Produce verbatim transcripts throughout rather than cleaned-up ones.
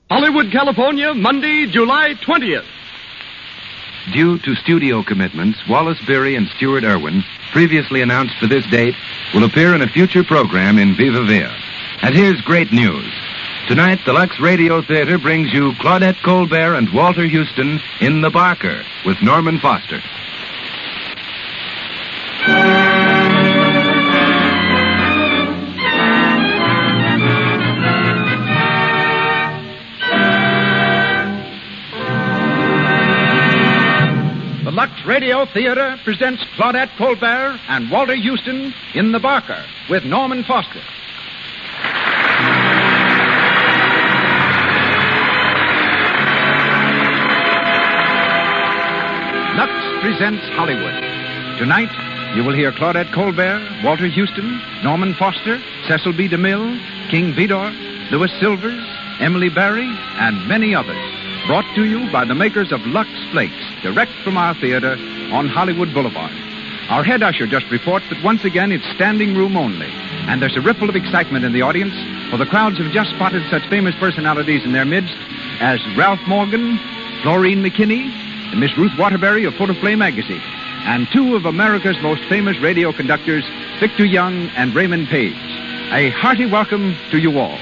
Hollywood, California, Monday, July twentieth. Due to studio commitments, Wallace Beery and Stuart Irwin, previously announced for this date, will appear in a future program in Viva Villa. And here's great news. Tonight, the Lux Radio Theater brings you Claudette Colbert and Walter Houston in The Barker with Norman Foster. The Lux Radio Theater presents Claudette Colbert and Walter Houston in The Barker with Norman Foster. Lux presents Hollywood. Tonight, you will hear Claudette Colbert, Walter Houston, Norman Foster, Cecil B. DeMille, King Vidor, Louis Silvers, Emily Barry, and many others. Brought to you by the makers of Lux Flakes, direct from our theater on Hollywood Boulevard. Our head usher just reports that once again it's standing room only, and there's a ripple of excitement in the audience, for the crowds have just spotted such famous personalities in their midst as Ralph Morgan, Florine McKinney, and Miss Ruth Waterbury of Photoplay magazine, and two of America's most famous radio conductors, Victor Young and Raymond Page. A hearty welcome to you all.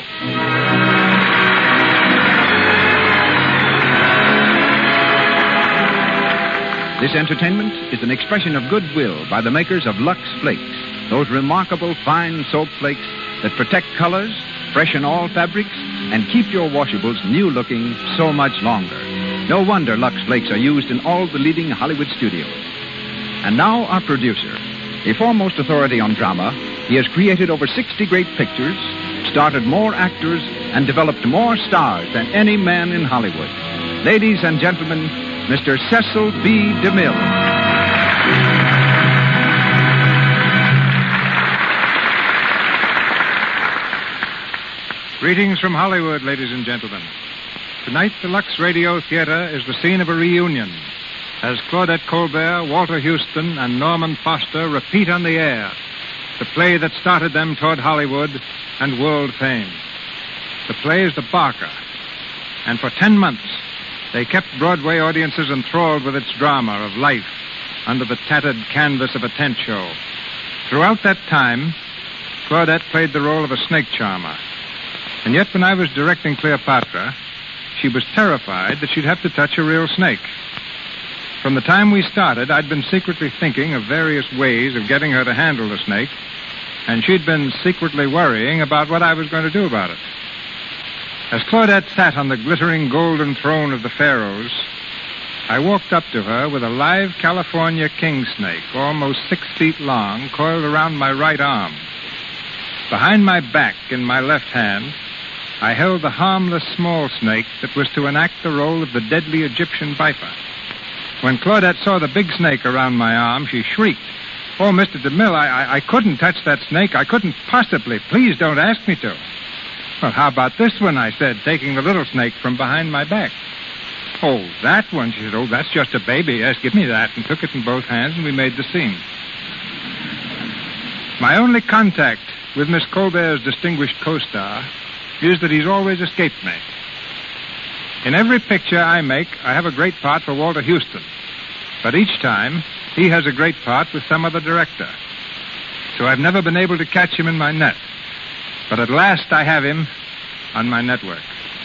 This entertainment is an expression of goodwill by the makers of Lux Flakes, those remarkable fine soap flakes that protect colors, freshen all fabrics, and keep your washables new-looking so much longer. No wonder Lux Flakes are used in all the leading Hollywood studios. And now our producer. A foremost authority on drama, he has created over sixty great pictures, started more actors, and developed more stars than any man in Hollywood. Ladies and gentlemen, Mister Cecil B. DeMille. Greetings from Hollywood, ladies and gentlemen. Tonight, the Lux Radio Theater is the scene of a reunion as Claudette Colbert, Walter Houston, and Norman Foster repeat on the air the play that started them toward Hollywood and world fame. The play is The Barker, and for ten months, they kept Broadway audiences enthralled with its drama of life under the tattered canvas of a tent show. Throughout that time, Claudette played the role of a snake charmer. And yet, when I was directing Cleopatra, she was terrified that she'd have to touch a real snake. From the time we started, I'd been secretly thinking of various ways of getting her to handle the snake, and she'd been secretly worrying about what I was going to do about it. As Claudette sat on the glittering golden throne of the pharaohs, I walked up to her with a live California king snake, almost six feet long, coiled around my right arm. Behind my back, in my left hand, I held the harmless small snake that was to enact the role of the deadly Egyptian viper. When Claudette saw the big snake around my arm, she shrieked, "Oh, Mister DeMille, I, I, I couldn't touch that snake. I couldn't possibly. Please don't ask me to." "Well, how about this one?" I said, taking the little snake from behind my back. "Oh, that one," she said. "Oh, that's just a baby. Yes, give me that," and took it in both hands, and we made the scene. My only contact with Miss Colbert's distinguished co-star is that he's always escaped me. In every picture I make, I have a great part for Walter Houston, but each time, he has a great part with some other director. So I've never been able to catch him in my net. But at last I have him on my network.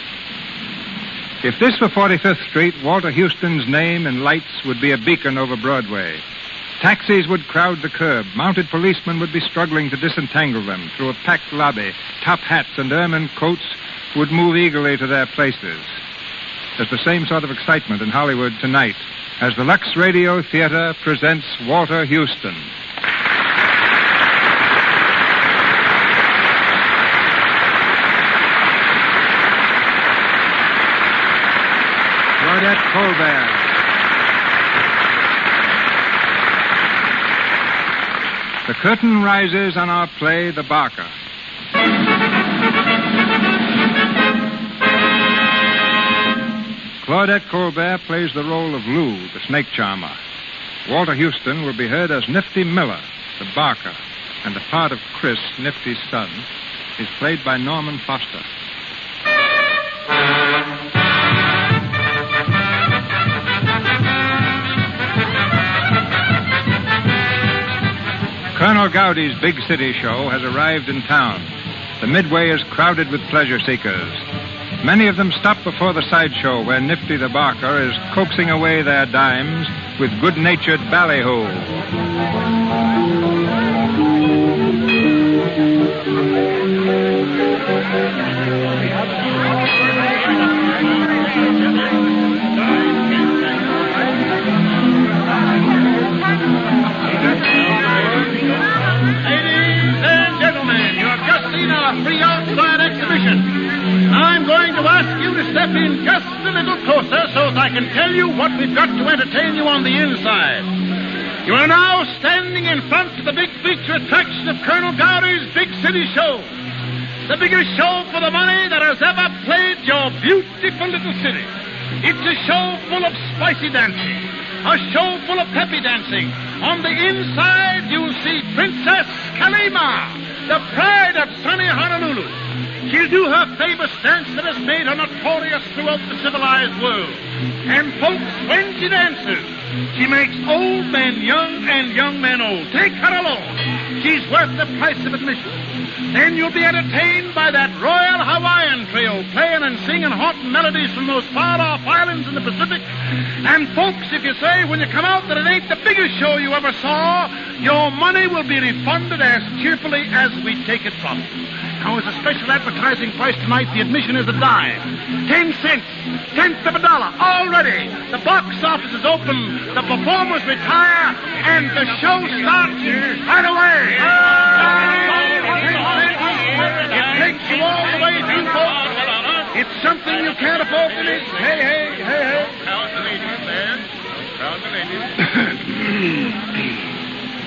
If this were forty-fifth Street, Walter Houston's name in lights would be a beacon over Broadway. Taxis would crowd the curb. Mounted policemen would be struggling to disentangle them through a packed lobby. Top hats and ermine coats would move eagerly to their places. There's the same sort of excitement in Hollywood tonight as the Lux Radio Theater presents Walter Houston. Claudette Colbert. The curtain rises on our play, The Barker. Claudette Colbert plays the role of Lou, the snake charmer. Walter Houston will be heard as Nifty Miller, the Barker, and the part of Chris, Nifty's son, is played by Norman Foster. Colonel Gowdy's big city show has arrived in town. The Midway is crowded with pleasure seekers. Many of them stop before the sideshow where Nifty the Barker is coaxing away their dimes with good-natured ballyhoo. Free outside exhibition. I'm going to ask you to step in just a little closer so that I can tell you what we've got to entertain you on the inside. You are now standing in front of the big feature attraction of Colonel Gowdy's Big City Show. The biggest show for the money that has ever played your beautiful little city. It's a show full of spicy dancing, a show full of peppy dancing. On the inside, you'll see Princess Kalima, the pride of sunny Honolulu. She'll do her famous dance that has made her notorious throughout the civilized world. And folks, when she dances, she makes old men young and young men old. Take her alone. She's worth the price of admission. Then you'll be entertained by that Royal Hawaiian Trio playing and singing haunting melodies from those far-off islands in the Pacific. And folks, if you say when you come out that it ain't the biggest show you ever saw, your money will be refunded as cheerfully as we take it from you. Now, as a special advertising price tonight, the admission is a dime. Ten cents. Tenth of a dollar. Already. The box office is open. The performers retire. And the show starts right away. It takes you all the way through, folks. It's something you can't afford to miss. Hey, hey, hey, hey. Count the ladies there. Count the ladies.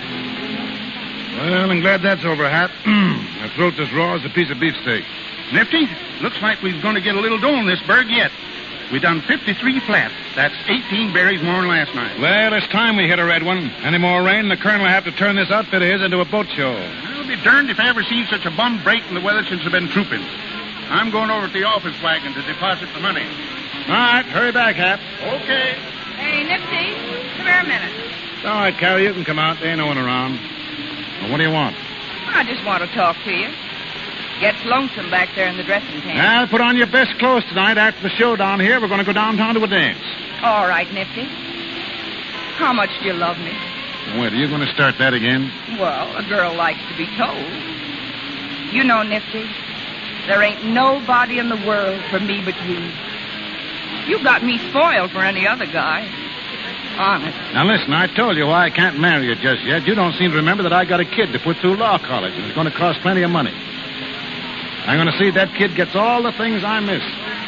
Well, I'm glad that's over, Hap. My throat's as raw as a piece of beefsteak. Nifty, looks like we're going to get a little dough in this burg yet. We done fifty-three flat. That's eighteen berries more than last night. Well, it's time we hit a red one. Any more rain, the colonel will have to turn this outfit of his into a boat show. I'll be darned if I ever seen such a bum break in the weather since I've been trooping. I'm going over to the office wagon to deposit the money. All right, hurry back, Hap. Okay. Hey, Nifty, come here a minute. All right, Carrie, you can come out. There ain't no one around. Well, what do you want? I just want to talk to you. Gets lonesome back there in the dressing tent. Well, put on your best clothes tonight. After the show down here, we're going to go downtown to a dance. All right, Nifty. How much do you love me? Wait, are you going to start that again? Well, a girl likes to be told. You know, Nifty, there ain't nobody in the world for me but you. You got me spoiled for any other guy. Honest. Now, listen, I told you why I can't marry you just yet. You don't seem to remember that I got a kid to put through law college, and it's going to cost plenty of money. I'm going to see that kid gets all the things I miss.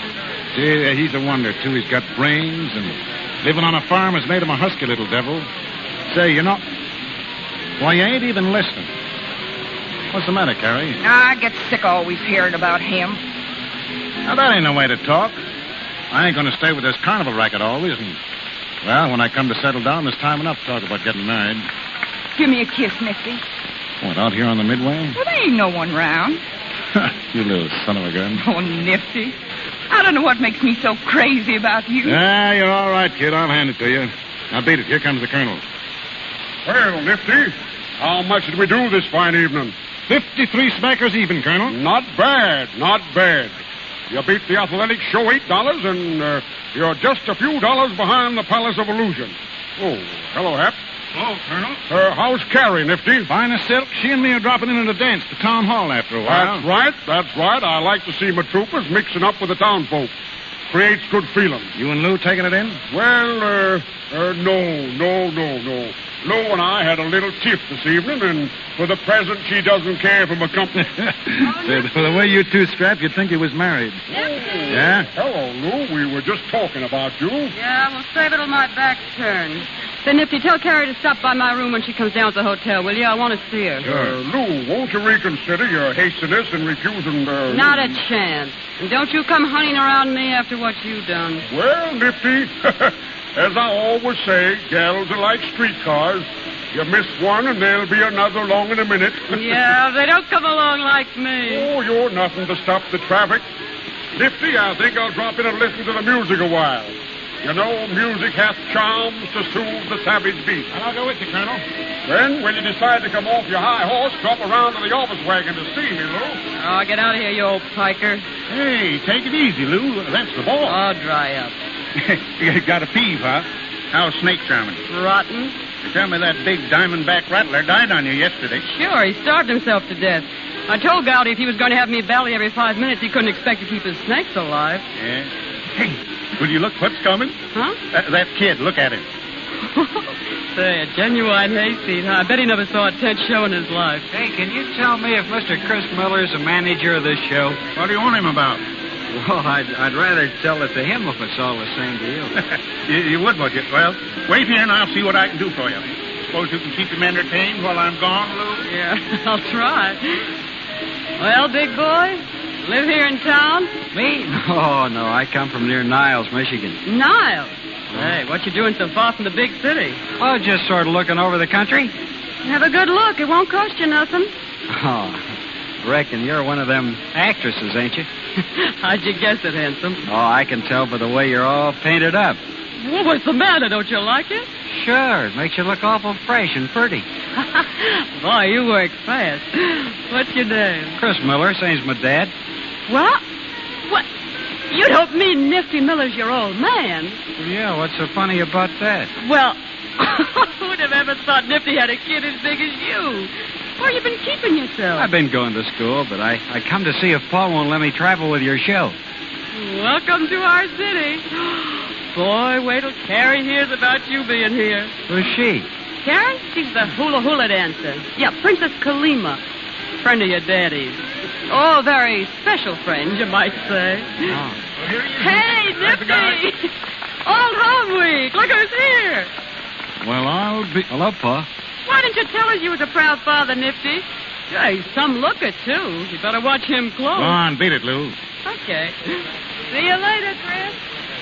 See, he's a wonder, too. He's got brains, and living on a farm has made him a husky little devil. Say, you know... Why, you ain't even listening. What's the matter, Carrie? I get sick always hearing about him. Now, that ain't no way to talk. I ain't going to stay with this carnival racket always, and... Well, when I come to settle down, there's time enough to talk about getting married. Give me a kiss, Nifty. What, out here on the Midway? Well, there ain't no one round. You little son of a gun. Oh, Nifty. I don't know what makes me so crazy about you. Ah, you're all right, kid. I'll hand it to you. Now, beat it. Here comes the colonel. Well, Nifty, how much did we do this fine evening? Fifty-three smackers even, Colonel. Not bad, not bad. You beat the athletic show eight dollars, and uh, you're just a few dollars behind the Palace of Illusion. Oh, hello, Hap. Hello, Colonel. Uh, how's Carrie, Nifty? Fine as silk. She and me are dropping in at a dance to Town Hall after a while. That's right, that's right. I like to see my troopers mixing up with the town folk. Creates good feeling. You and Lou taking it in? Well, uh, uh, no, no, no, no. Lou and I had a little tiff this evening, and for the present, she doesn't care for my company. the, the way you two strap, you'd think he was married. Oh, yeah? Hello, Lou. We were just talking about you. Yeah, we'll save it till my back's turned. Then, Nifty, tell Carrie to stop by my room when she comes down to the hotel, will you? I want to see her. Uh, Lou, won't you reconsider your hastiness in refusing... Uh, Not a chance. And don't you come hunting around me after what you've done. Well, Nifty, as I always say, gals are like streetcars. You miss one, and there'll be another along in a minute. Yeah, they don't come along like me. Oh, you're nothing to stop the traffic. Nifty, I think I'll drop in and listen to the music a while. You know, music hath charms to soothe the savage beast. And I'll go with you, Colonel. Then, when you decide to come off your high horse, drop around to the office wagon to see me, Lou. Oh, get out of here, you old piker. Hey, take it easy, Lou. That's the ball. Oh, dry up. You got a peeve, huh? How's snake charming? Rotten. You tell me that big diamondback rattler died on you yesterday. Sure, he starved himself to death. I told Gowdy if he was going to have me belly every five minutes, he couldn't expect to keep his snakes alive. Yeah. Hey, will you look what's coming? Huh? That, that kid, look at him. Say, a genuine hayseed, huh? I bet he never saw a tent show in his life. Hey, can you tell me if Mister Chris Miller's the manager of this show? What do you want him about? Well, I'd, I'd rather tell it to him if it's all the same to you. you, you would, would you? Well, wait here and I'll see what I can do for you. Suppose you can keep him entertained while I'm gone, Lou? Yeah, I'll try. Well, big boy, live here in town? Me? Oh, no, I come from near Niles, Michigan. Niles? Hey, what you doing so far from the big city? Oh, just sort of looking over the country. Have a good look. It won't cost you nothing. Oh, reckon you're one of them actresses, ain't you? How'd you guess it, handsome? Oh, I can tell by the way you're all painted up. Well, what's the matter? Don't you like it? Sure, it makes you look awful fresh and pretty. Boy, you work fast. What's your name? Chris Miller, same's my dad. What? What? You don't mean Nifty Miller's your old man? Yeah, what's so funny about that? Well, who'd have ever thought Nifty had a kid as big as you? Where you been keeping yourself? I've been going to school, but I, I come to see if Paul won't let me travel with your show. Welcome to our city. Boy, wait till Carrie hears about you being here. Who's she? Carrie? She's the hula hula dancer. Yeah, Princess Kalima. Friend of your daddy's. Oh, very special friend, you might say. Oh. Hey, Nifty! Old Home Week! Look who's here! Well, I'll be... Hello, Pa. Why didn't you tell us you was a proud father, Nifty? Yeah, he's some looker, too. You better watch him close. Go on, beat it, Lou. Okay. See you later, Chris.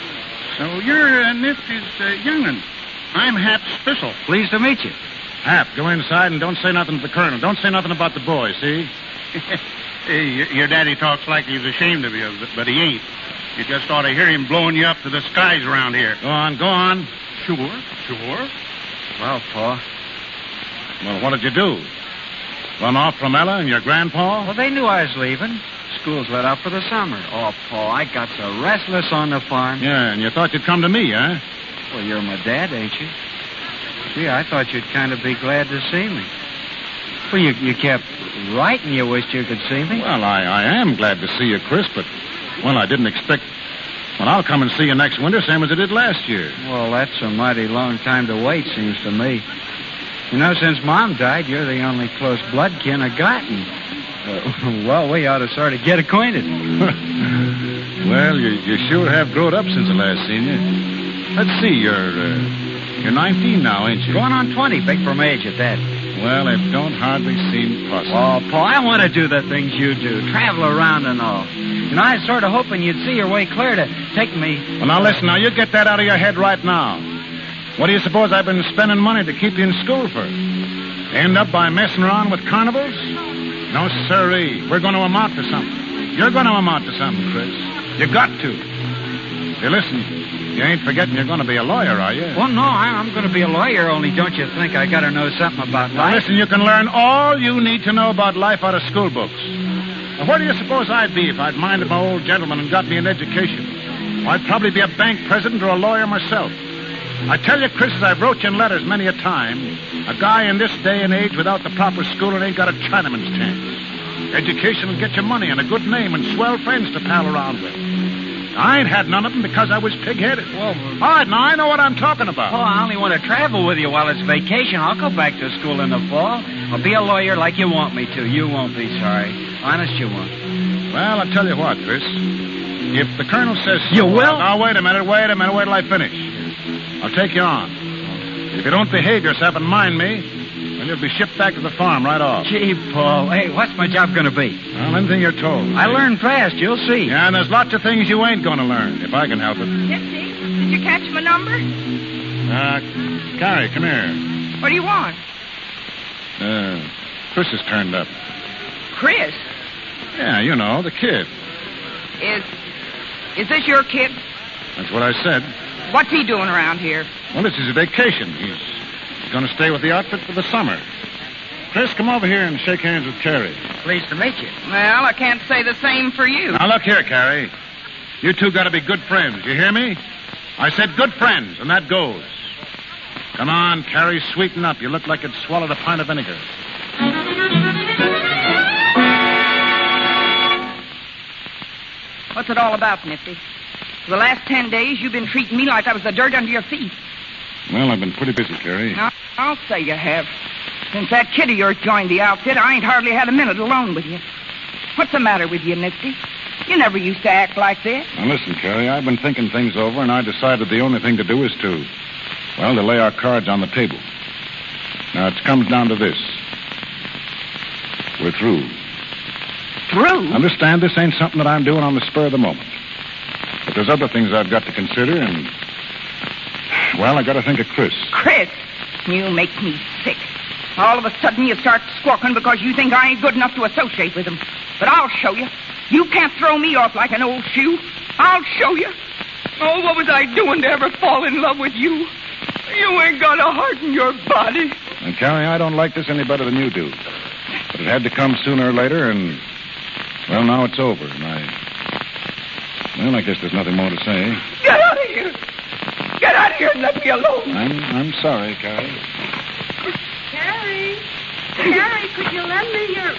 So you're uh, Nifty's uh, young'un. I'm Hap Spissel. Pleased to meet you. Hap, go inside and don't say nothing to the colonel. Don't say nothing about the boy, see? Hey, your, your daddy talks like he's ashamed of you, but, but he ain't. You just ought to hear him blowing you up to the skies around here. Go on, go on. Sure, sure. Well, Pa. Well, what did you do? Run off from Ella and your grandpa? Well, they knew I was leaving. School's let out for the summer. Oh, Pa, I got so restless on the farm. Yeah, and you thought you'd come to me, huh? Well, you're my dad, ain't you? Gee, I thought you'd kind of be glad to see me. Well, you, you kept writing you wished you could see me. Well, I, I am glad to see you, Chris, but, well, I didn't expect... Well, I'll come and see you next winter, same as I did last year. Well, that's a mighty long time to wait, seems to me. You know, since Mom died, you're the only close blood kin I gotten. Uh, well, we ought to sort of get acquainted. Well, you, you sure have grown up since I last seen you. Let's see, you're, uh, you're nineteen now, ain't you? Going on twenty, big for my age at that. Well, it don't hardly seem possible. Oh, Paul, I want to do the things you do. Travel around and all. You know, I was sort of hoping you'd see your way clear to take me... Well, now, listen, now, you get that out of your head right now. What do you suppose I've been spending money to keep you in school for? End up by messing around with carnivals? No, sirree. We're going to amount to something. You're going to amount to something, Chris. You got to. Hey, listen, you ain't forgetting you're going to be a lawyer, are you? Well, no, I- I'm going to be a lawyer, only don't you think I got to know something about Now, life? listen, you can learn all you need to know about life out of school books. Now, where do you suppose I'd be if I'd minded my old gentleman and got me an education? Well, I'd probably be a bank president or a lawyer myself. I tell you, Chris, as I've wrote you in letters many a time, a guy in this day and age without the proper schooling ain't got a Chinaman's chance. Education will get you money and a good name and swell friends to pal around with. I ain't had none of them because I was pig-headed. Well, All right, now, I know what I'm talking about. Paul, I only want to travel with you while it's vacation. I'll go back to school in the fall. I'll be a lawyer like you want me to. You won't be sorry. Honest, you won't. Well, I'll tell you what, Chris. If the colonel says so... You will? Now, wait a minute, wait a minute, wait till I finish. I'll take you on. If you don't behave yourself and mind me, then you'll be shipped back to the farm right off. Gee, Paul, hey, what's my job going to be? Well, anything you're told. I learn fast, you'll see. Yeah, and there's lots of things you ain't going to learn, if I can help it. Nifty, did you catch my number? Uh, Carrie, come here. What do you want? Uh, Chris has turned up. Chris, Yeah, you know, the kid. is is this your kid? That's what I said. What's he doing around here? Well, this is a vacation. He's going to stay with the outfit for the summer. Chris, come over here and shake hands with Carrie. Pleased to meet you. Well, I can't say the same for you. Now, look here, Carrie. You two got to be good friends. You hear me? I said good friends, and that goes. Come on, Carrie, sweeten up. You look like you'd swallowed a pint of vinegar. What's it all about, Nifty? For the last ten days, you've been treating me like I was the dirt under your feet. Well, I've been pretty busy, Carrie. Now, I'll say you have. Since that kid of yours joined the outfit, I ain't hardly had a minute alone with you. What's the matter with you, Nifty? You never used to act like this. Now, listen, Carrie, I've been thinking things over, and I decided the only thing to do is to, well, to lay our cards on the table. Now, it comes down to this. We're through. Through? Understand, this ain't something that I'm doing on the spur of the moment. But there's other things I've got to consider, and, well, I got to think of Chris. Chris? You make me sick. All of a sudden you start squawking because you think I ain't good enough to associate with him. But I'll show you. You can't throw me off like an old shoe. I'll show you. Oh, what was I doing to ever fall in love with you? You ain't got a heart in your body. And, Carrie, I don't like this any better than you do. But it had to come sooner or later, and, well, now it's over. And I, well, I guess there's nothing more to say. Get out of here. Get out of here and let me alone. I'm, I'm sorry, Carrie. Carrie. Carrie, could you lend me your...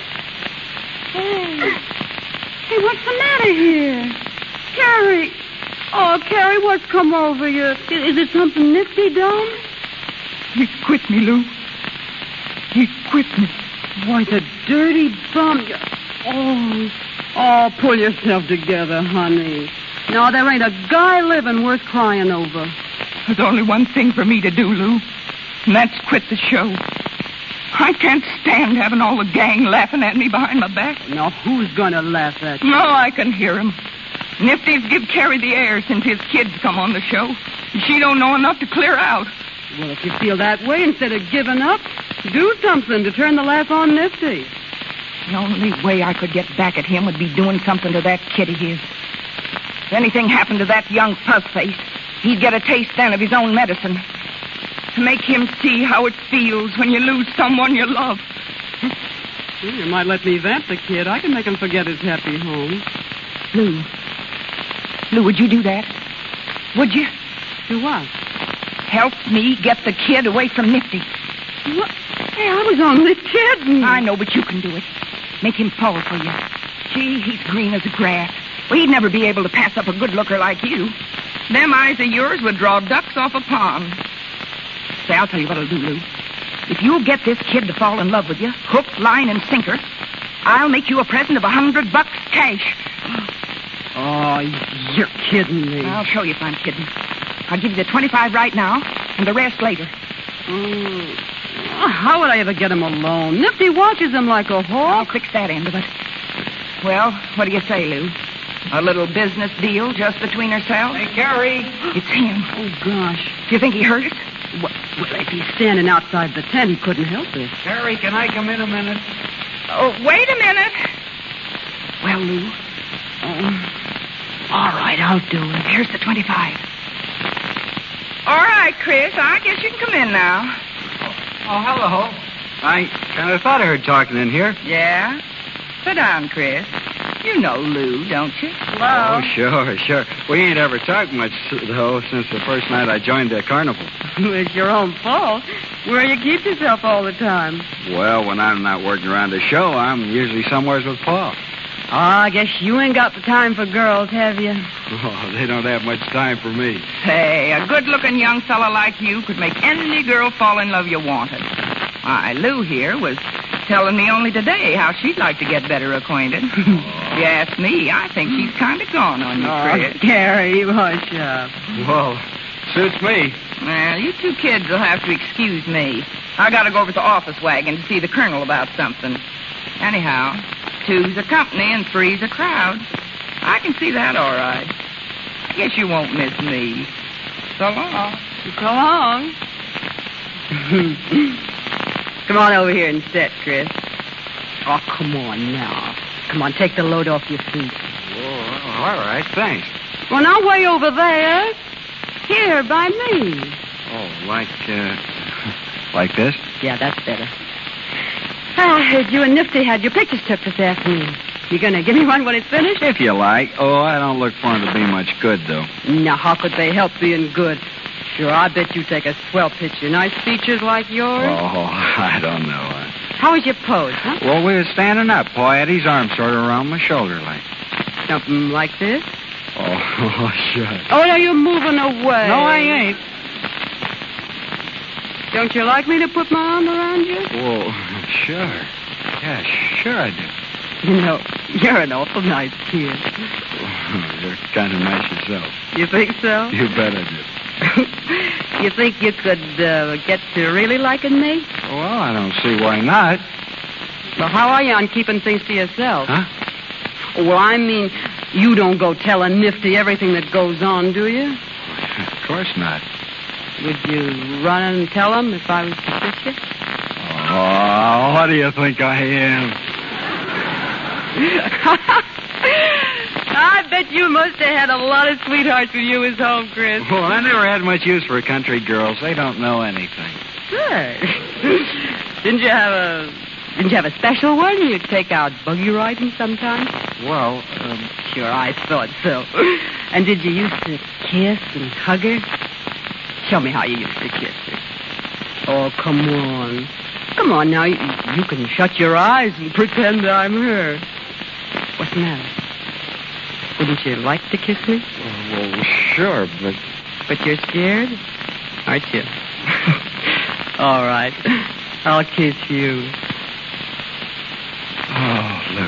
Hey. Hey, what's the matter here? Carrie. Oh, Carrie, what's come over you? Is, is it something Nifty done? He quit me, Lou. He quit me. Why, the dirty bum. Oh, oh, pull yourself together, honey. No, there ain't a guy living worth crying over. There's only one thing for me to do, Lou, and that's quit the show. I can't stand having all the gang laughing at me behind my back. Now, who's going to laugh at you? No, I can hear him. Nifty's give Carrie the air since his kids come on the show. She don't know enough to clear out. Well, if you feel that way, instead of giving up, do something to turn the laugh on Nifty. The only way I could get back at him would be doing something to that kid of his. If anything happened to that young puzzface, he'd get a taste then of his own medicine. To make him see how it feels when you lose someone you love. Well, you might let me vamp the kid. I can make him forget his happy home. Lou. Lou, would you do that? Would you? Do what? Help me get the kid away from Nifty. What? Hey, I was only kidding. I know, but you can do it. Make him fall for you. Gee, he's green as grass. Well, he'd never be able to pass up a good looker like you. Them eyes of yours would draw ducks off a pond. Say, I'll tell you what I'll do, Lou. If you'll get this kid to fall in love with you, hook, line, and sinker, I'll make you a present of a hundred bucks cash. Oh, you're kidding me. I'll show you if I'm kidding. I'll give you the twenty-five right now, and the rest later. Mm. How would I ever get him alone? Nifty watches him like a hawk. I'll fix that end of it. Well, what do you say, Lou? A little business deal just between ourselves? Hey, Carrie. It's him. Oh, gosh. Do you think he hurt us? Well, well, if he's standing outside the tent, he couldn't help it. Carrie, can I come in a minute? Oh, wait a minute. Well, Lou. Um, all right, I'll do it. Here's the twenty-five. All right, Chris. I guess you can come in now. Oh, hello. I kind of thought I heard talking in here. Yeah? Sit down, Chris. You know Lou, don't you? Hello. Oh, sure, sure. We ain't ever talked much, though, since the first night I joined the carnival. It's your own fault. Where you keep yourself all the time? Well, when I'm not working around the show, I'm usually somewheres with Pa. Oh, I guess you ain't got the time for girls, have you? Oh, they don't have much time for me. Say, a good-looking young fella like you could make any girl fall in love you wanted. Why, Lou here was telling me only today how she'd like to get better acquainted. If you ask me, I think she's kind of gone on you, Chris. Oh, Gary, hush up. Well, suits me. Well, you two kids will have to excuse me. I got to go over to the office wagon to see the colonel about something. Anyhow, two's a company and three's a crowd. I can see that all right. I guess you won't miss me. So long. So long. Come on over here and sit, Chris. Oh, come on now. Come on, take the load off your feet. Oh, all right, thanks. Well, now, way over there. Here, by me. Oh, like, uh, like this? Yeah, that's better. I heard you and Nifty had your pictures took this afternoon. You gonna give me one when it's finished? If you like. Oh, I don't look for 'em to be much good, though. Now, how could they help being good? Sure, I bet you take a swell picture. Nice features like yours. Oh, I don't know. Uh, How was your pose, huh? Well, we were standing up. Paul had his arm sort of around my shoulder, like. Something like this? Oh, oh sure. Oh, no, you're moving away. No, I ain't. Don't you like me to put my arm around you? Oh, sure. Yeah, sure I do. You know, you're an awful nice kid. Oh, you're kind of nice yourself. You think so? You bet I do. You think you could uh, get to really liking me? Well, I don't see why not. Well, how are you on keeping things to yourself? Huh? Well, I mean, you don't go telling Nifty everything that goes on, do you? Of course not. Would you run and tell him if I was to kiss you? Oh, what do you think I am? I bet you must have had a lot of sweethearts when you was home, Chris. Well, I never had much use for country girls. They don't know anything. Sure. Didn't you have a didn't you have a special one you'd take out buggy riding sometimes? Well, um, sure, I thought so. And did you used to kiss and hug her? Show me how you used to kiss her. Oh, come on. Come on now. You, you can shut your eyes and pretend I'm her. What's the matter? Wouldn't you like to kiss me? Well, well sure, but... But you're scared? Aren't you? All right. I'll kiss you. Oh, Lou.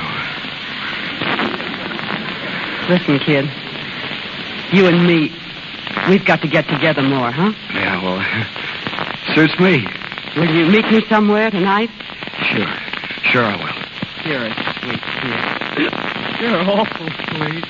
Listen, kid. You and me, we've got to get together more, huh? Yeah, well, suits me. Will you meet me somewhere tonight? Sure. Sure I will. You're a sweet kid. You're awful sweet.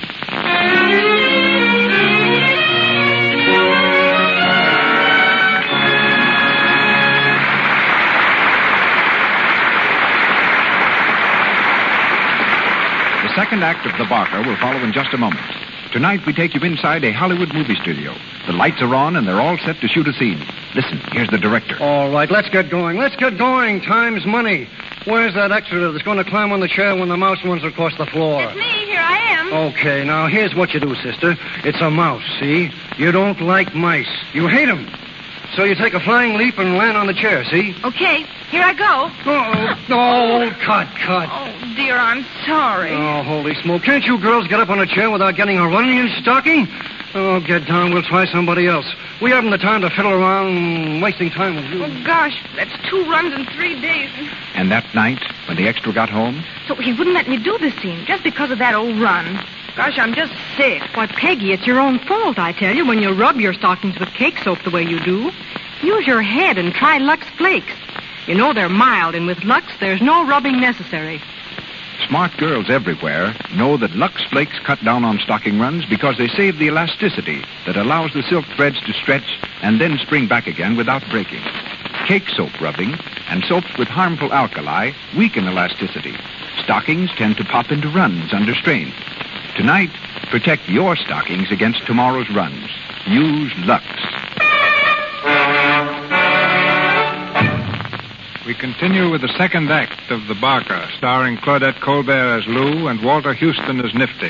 The second act of The Barker will follow in just a moment. Tonight, we take you inside a Hollywood movie studio. The lights are on, and they're all set to shoot a scene. Listen, here's the director. All right, let's get going. Let's get going. Time's money. Where's that extra that's going to climb on the chair when the mouse runs across the floor? It's me. Here I am. Okay, now here's what you do, sister. It's a mouse, see? You don't like mice. You hate them. So you take a flying leap and land on the chair, see? Okay, here I go. Uh-oh. Oh, cut, cut. Oh, dear, I'm sorry. Oh, holy smoke. Can't you girls get up on a chair without getting a running in stocking? Oh, get down. We'll try somebody else. We haven't the time to fiddle around wasting time with you. Oh, gosh, that's two runs in three days. And that night, when the extra got home... So he wouldn't let me do the scene just because of that old run. Gosh, I'm just sick. Why, Peggy, it's your own fault, I tell you, when you rub your stockings with cake soap the way you do. Use your head and try Lux Flakes. You know they're mild, and with Lux, there's no rubbing necessary. Smart girls everywhere know that Lux Flakes cut down on stocking runs because they save the elasticity that allows the silk threads to stretch and then spring back again without breaking. Cake soap rubbing and soaps with harmful alkali weaken elasticity. Stockings tend to pop into runs under strain. Tonight, protect your stockings against tomorrow's runs. Use Lux. We continue with the second act of The Barker, starring Claudette Colbert as Lou and Walter Houston as Nifty.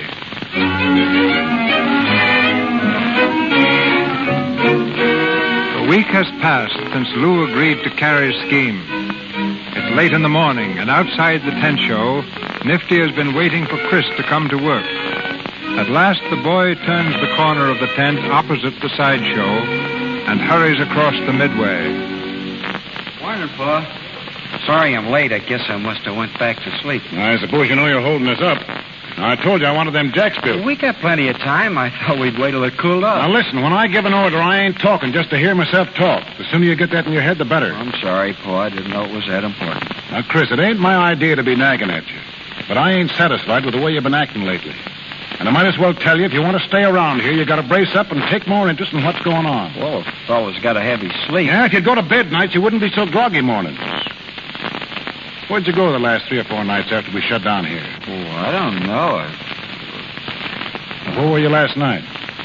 A week has passed since Lou agreed to Carrie's scheme. It's late in the morning, and outside the tent show, Nifty has been waiting for Chris to come to work. At last, the boy turns the corner of the tent opposite the sideshow and hurries across the midway. Morning, Pa. Sorry I'm late. I guess I must have went back to sleep. I suppose you know you're holding us up. I told you I wanted them jacks built. We got plenty of time. I thought we'd wait till it cooled off. Now, listen, when I give an order, I ain't talking just to hear myself talk. The sooner you get that in your head, the better. I'm sorry, Pa. I didn't know it was that important. Now, Chris, it ain't my idea to be nagging at you. But I ain't satisfied with the way you've been acting lately. And I might as well tell you, if you want to stay around here, you got to brace up and take more interest in what's going on. Well, a fellow's got a heavy sleep. Yeah, if you'd go to bed nights, you wouldn't be so groggy mornings. Where'd you go the last three or four nights after we shut down here? Oh, I don't know. I... Where were you last night?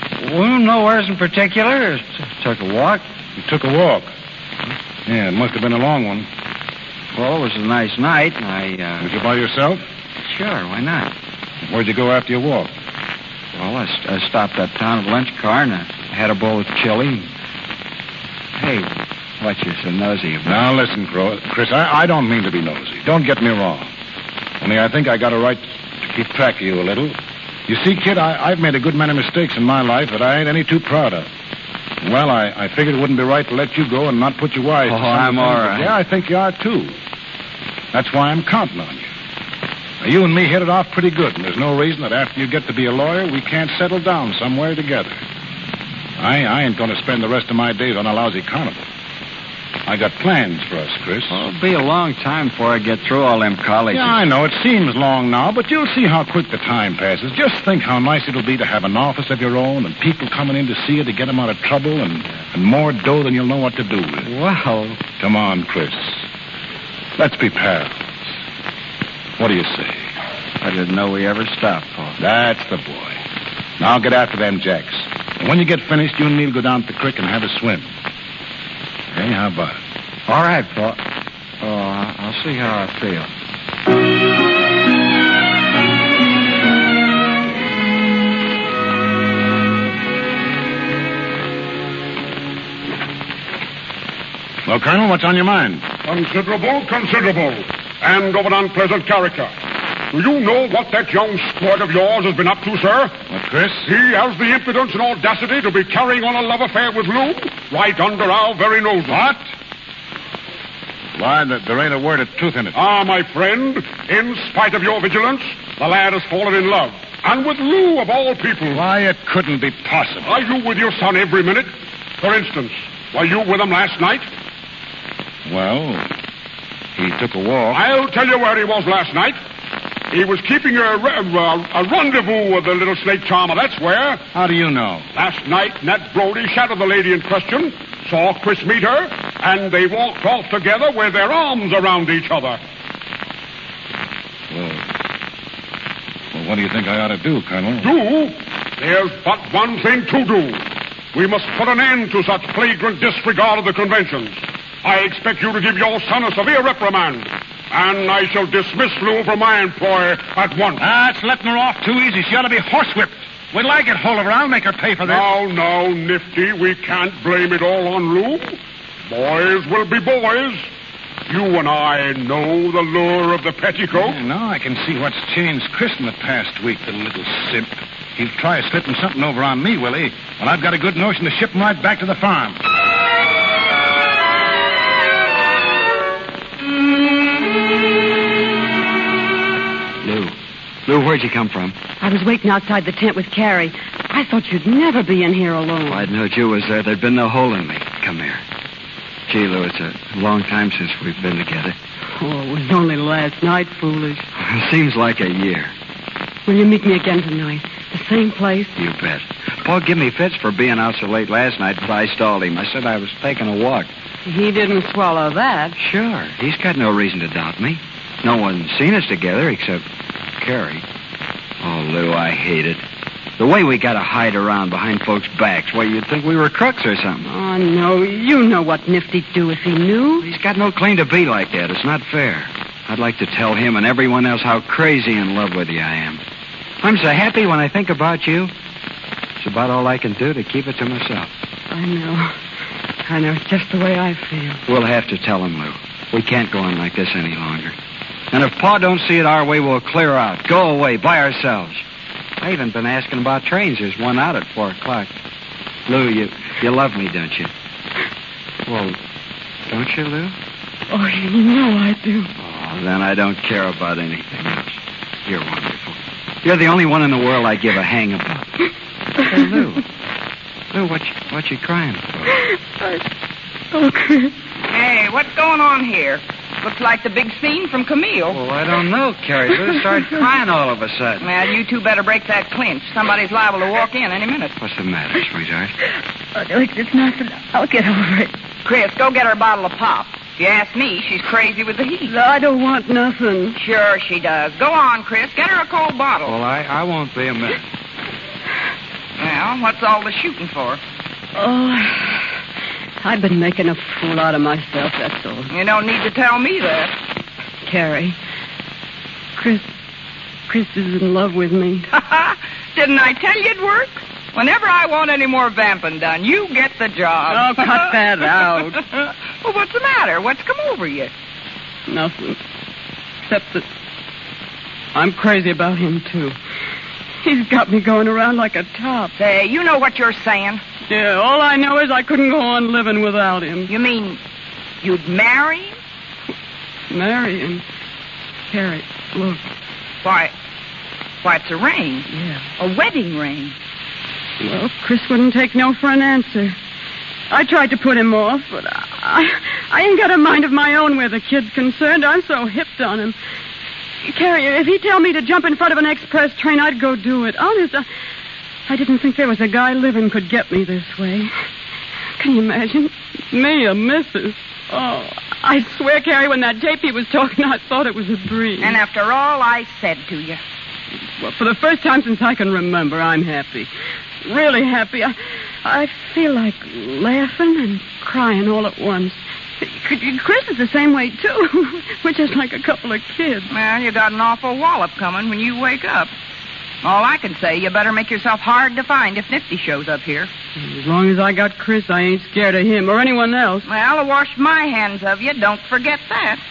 Well, nowheres in particular. Just took a walk. You took a walk? Yeah, it must have been a long one. Well, it was a nice night, and I, uh... Was you by yourself? Sure, why not? Where'd you go after your walk? Well, I, st- I stopped uptown at the lunch car, and I had a bowl of chili. Hey, what you so nosy about? Now, listen, Chris, I, I don't mean to be nosy. Don't get me wrong. Only I think I got a right to keep track of you a little. You see, kid, I, I've made a good many mistakes in my life that I ain't any too proud of. Well, I, I figured it wouldn't be right to let you go and not put you wise. Oh, to I'm all right. Yeah, I think you are, too. That's why I'm counting on you. Now, you and me hit it off pretty good, and there's no reason that after you get to be a lawyer, we can't settle down somewhere together. I, I ain't going to spend the rest of my days on a lousy carnival. I got plans for us, Chris. Well, it'll be a long time before I get through all them colleges. Yeah, I know. It seems long now, but you'll see how quick the time passes. Just think how nice it'll be to have an office of your own and people coming in to see you to get them out of trouble and, and more dough than you'll know what to do with. Well... Come on, Chris. Let's be pals. What do you say? I didn't know we ever stopped, Paul. That's the boy. Now get after them jacks. And when you get finished, you and me'll go down to the creek and have a swim. Hey, how about it? All right, Paul. Oh, I'll see how I feel. Well, Colonel, what's on your mind? Considerable, considerable. And of an unpleasant character. Do you know what that young squirt of yours has been up to, sir? What, Chris? He has the impudence and audacity to be carrying on a love affair with Lou right under our very noses. What? Why, there ain't a word of truth in it. Ah, my friend, in spite of your vigilance, the lad has fallen in love. And with Lou, of all people. Why, it couldn't be possible. Are you with your son every minute? For instance, were you with him last night? Well, he took a walk. I'll tell you where he was last night. He was keeping a, a, a rendezvous with the little snake charmer, that's where. How do you know? Last night, Nat Brody shadowed the lady in question, saw Chris meet her, and they walked off together with their arms around each other. Well, well what do you think I ought to do, Colonel? Do? There's but one thing to do. We must put an end to such flagrant disregard of the conventions. I expect you to give your son a severe reprimand. And I shall dismiss Lou from my employ at once. That's letting her off too easy. She ought to be horsewhipped. Wait till I get hold of her. I'll make her pay for this. No, no, Nifty. We can't blame it all on Lou. Boys will be boys. You and I know the lure of the petticoat. Yeah, now I can see what's changed Chris in the past week, the little simp. He'll try slipping something over on me, will he? Well, I've got a good notion to ship him right back to the farm. Lou, where'd you come from? I was waiting outside the tent with Carrie. I thought you'd never be in here alone. If I'd known you was there, there'd been no hole in me. Come here. Gee, Lou, it's a long time since we've been together. Oh, it was only last night, foolish. It seems like a year. Will you meet me again tonight? The same place? You bet. Paul gave me fits for being out so late last night, but I stalled him. I said I was taking a walk. He didn't swallow that. Sure. He's got no reason to doubt me. No one's seen us together except Carrie. Oh, Lou, I hate it. The way we got to hide around behind folks' backs. Why, you'd think we were crooks or something. Oh, no. You know what Nifty'd do if he knew. He's got no claim to be like that. It's not fair. I'd like to tell him and everyone else how crazy in love with you I am. I'm so happy when I think about you. It's about all I can do to keep it to myself. I know. I know. It's just the way I feel. We'll have to tell him, Lou. We can't go on like this any longer. And if Pa don't see it our way, we'll clear out. Go away by ourselves. I even been asking about trains. There's one out at four o'clock. Lou, you you love me, don't you? Well, don't you, Lou? Oh, you know I do. Oh, then I don't care about anything else. You're wonderful. You're the only one in the world I give a hang about. Hey, Lou. Lou, what you, what you crying for? Oh, Chris. Hey, what's going on here? Looks like the big scene from Camille. Oh, I don't know, Carrie. Lou started crying all of a sudden. Well, you two better break that clinch. Somebody's liable to walk in any minute. What's the matter, sweetheart? Oh, no, it's just nothing. I'll get over it. Chris, go get her a bottle of pop. If you ask me, she's crazy with the heat. No, I don't want nothing. Sure she does. Go on, Chris. Get her a cold bottle. Well, I, I won't be a minute. Well, what's all the shooting for? Oh, I've been making a fool out of myself, that's all. You don't need to tell me that. Carrie, Chris, Chris is in love with me. Didn't I tell you it works? Whenever I want any more vamping done, you get the job. Oh, cut that out. Well, what's the matter? What's come over you? Nothing. Except that I'm crazy about him, too. He's got me going around like a top. Say, you know what you're saying? Yeah, all I know is I couldn't go on living without him. You mean you'd marry him? Marry him? Carrie, look. Why, why, it's a ring. Yeah. A wedding ring. Well, Chris wouldn't take no for an answer. I tried to put him off, but I, I ain't got a mind of my own where the kid's concerned. I'm so hipped on him. Carrie, if he'd tell me to jump in front of an express train, I'd go do it. Honest, I, I didn't think there was a guy living could get me this way. Can you imagine? Me, a missus. Oh, I'd swear, Carrie, when that J P was talking, I thought it was a dream. And after all I said to you. Well, for the first time since I can remember, I'm happy. Really happy. I, I feel like laughing and crying all at once. Chris is the same way, too. We're just like a couple of kids. Well, you got an awful wallop coming when you wake up. All I can say, you better make yourself hard to find if Nifty shows up here. As long as I got Chris, I ain't scared of him or anyone else. Well, I washed my hands of you. Don't forget that.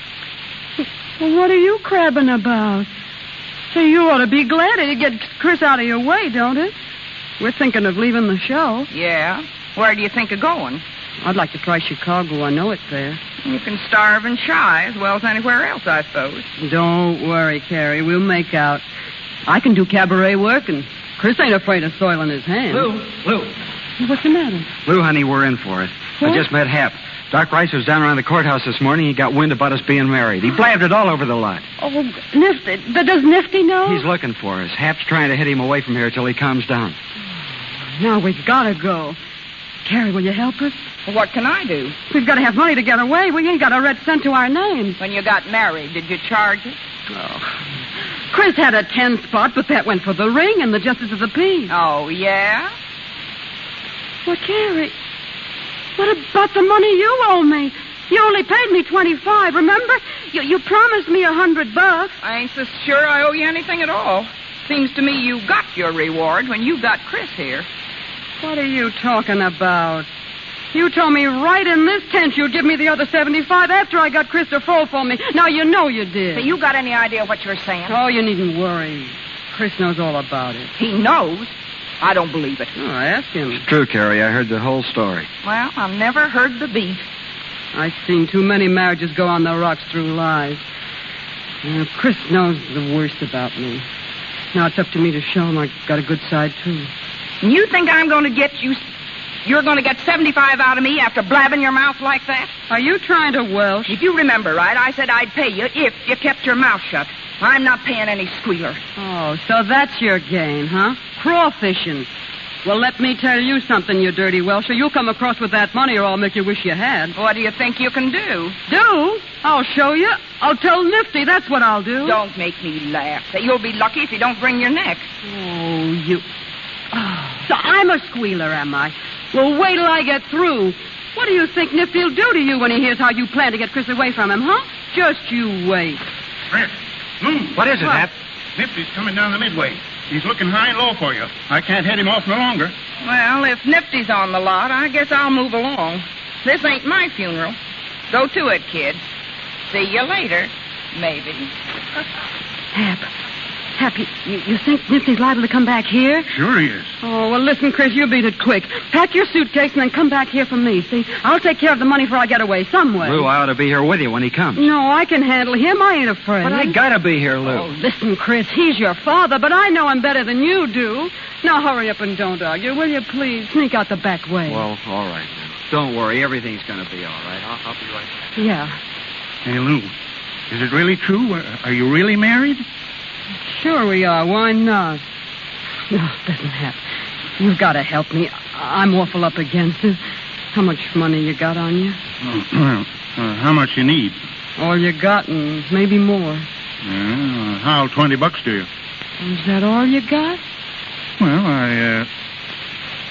Well, what are you crabbing about? Say, you ought to be glad to get Chris out of your way, don't it? We're thinking of leaving the show. Yeah? Where do you think of going? I'd like to try Chicago. I know it's there. You can starve and shy as well as anywhere else, I suppose. Don't worry, Carrie. We'll make out. I can do cabaret work, and Chris ain't afraid of soiling his hands. Lou, Lou. What's the matter? Lou, honey, we're in for it. What? I just met Hap. Doc Rice was down around the courthouse this morning. He got wind about us being married. He blabbed it all over the lot. Oh, Nifty. Does Nifty know? He's looking for us. Hap's trying to hit him away from here till he calms down. Now we've got to go. Carrie, will you help us? Well, what can I do? We've got to have money to get away. We ain't got a red cent to our names. When you got married, did you charge it? Oh. Chris had a ten spot, but that went for the ring and the justice of the peace. Oh, yeah? Well, Carrie, what about the money you owe me? You only paid me twenty-five, remember? You, you promised me a hundred bucks. I ain't so sure I owe you anything at all. Seems to me you got your reward when you got Chris here. What are you talking about? You told me right in this tent you'd give me the other seventy-five after I got Chris to fall for me. Now you know you did. So you got any idea what you're saying? Oh, you needn't worry. Chris knows all about it. He knows? I don't believe it. Oh, ask him. It's true, Carrie. I heard the whole story. Well, I've never heard the beat. I've seen too many marriages go on the rocks through lies. You know, Chris knows the worst about me. Now it's up to me to show him I got a good side, too. And you think I'm going to get you... You're going to get seventy-five out of me after blabbing your mouth like that? Are you trying to welsh? If you remember right, I said I'd pay you if you kept your mouth shut. I'm not paying any squealer. Oh, so that's your game, huh? Crawfishing. Well, let me tell you something, you dirty Welsher. You'll come across with that money or I'll make you wish you had. What do you think you can do? Do? I'll show you. I'll tell Nifty. That's what I'll do. Don't make me laugh. Say, you'll be lucky if you don't bring your neck. Oh, you... Oh, so I'm a squealer, am I? Well, wait till I get through. What do you think Nifty'll do to you when he hears how you plan to get Chris away from him, huh? Just you wait. Chris, move. What is it, What? Hap? Nifty's coming down the midway. He's looking high and low for you. I can't head him off no longer. Well, if Nifty's on the lot, I guess I'll move along. This ain't my funeral. Go to it, kid. See you later, maybe. Hap. Hap, you, you, you think Nifty's liable to come back here? Sure he is. Oh, well, listen, Chris, you beat it quick. Pack your suitcase and then come back here for me, see? I'll take care of the money before I get away, some way. Lou, I ought to be here with you when he comes. No, I can handle him. I ain't afraid. But I gotta be here, Lou. Oh, listen, Chris, he's your father, but I know him better than you do. Now, hurry up and don't argue, will you, please? Sneak out the back way. Well, all right, then. Don't worry. Everything's gonna be all right. I'll, I'll be right back. Yeah. Hey, Lou, is it really true? Are you really married? Sure we are. Why not? No, listen, Hap. You've got to help me. I'm awful up against it. How much money you got on you? Oh, well, uh, how much you need? All you got and maybe more. Uh, how'll twenty bucks do you? Is that all you got? Well, I, uh,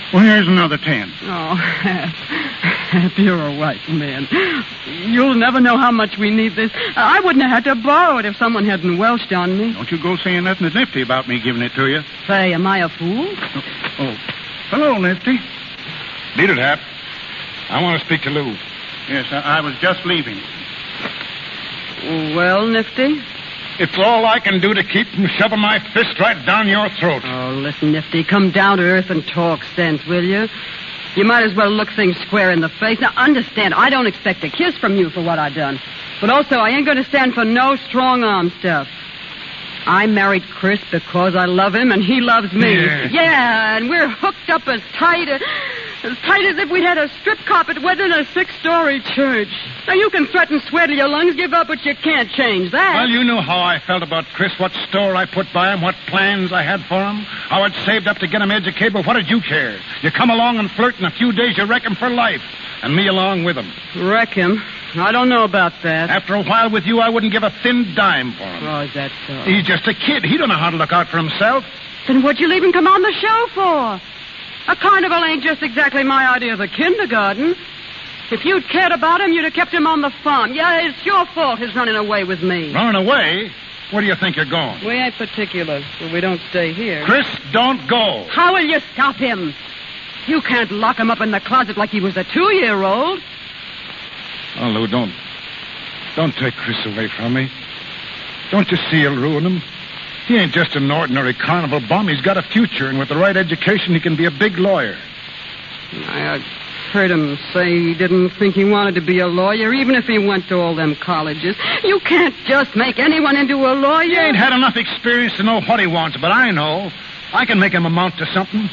Well, here's another ten. Oh, Hap, you're a white man. You'll never know how much we need this. I wouldn't have had to borrow it if someone hadn't welched on me. Don't you go saying nothing to Nifty about me giving it to you. Say, am I a fool? Oh, hello, Nifty. Beat it, Hap. I want to speak to Lou. Yes, I, I was just leaving. Well, Nifty? It's all I can do to keep from shoving my fist right down your throat. Oh, listen, Nifty, come down to earth and talk sense, will you? You might as well look things square in the face. Now, understand, I don't expect a kiss from you for what I done. But also, I ain't going to stand for no strong-arm stuff. I married Chris because I love him and he loves me. Yeah, yeah and we're hooked up as tight as, as tight as if we'd had a strip carpet wedding in a six-story church. Now, you can threaten, swear till your lungs give up, but you can't change that. Well, you knew how I felt about Chris, what store I put by him, what plans I had for him, how I'd saved up to get him educated, but what did you care? You come along and flirt, in a few days you wreck him for life, and me along with him. Wreck him? I don't know about that. After a while with you, I wouldn't give a thin dime for him. Oh, is that so? He's just a kid. He don't know how to look out for himself. Then what'd you leave him come on the show for? A carnival ain't just exactly my idea of a kindergarten. If you'd cared about him, you'd have kept him on the farm. Yeah, it's your fault his running away with me. Running away? Where do you think you're going? We ain't particular, so we don't stay here. Chris, don't go. How will you stop him? You can't lock him up in the closet like he was a two-year-old. Oh, Lou, don't... Don't take Chris away from me. Don't you see you'll ruin him? He ain't just an ordinary carnival bum. He's got a future, and with the right education, he can be a big lawyer. I heard him say he didn't think he wanted to be a lawyer, even if he went to all them colleges. You can't just make anyone into a lawyer. He ain't had enough experience to know what he wants, but I know. I can make him amount to something.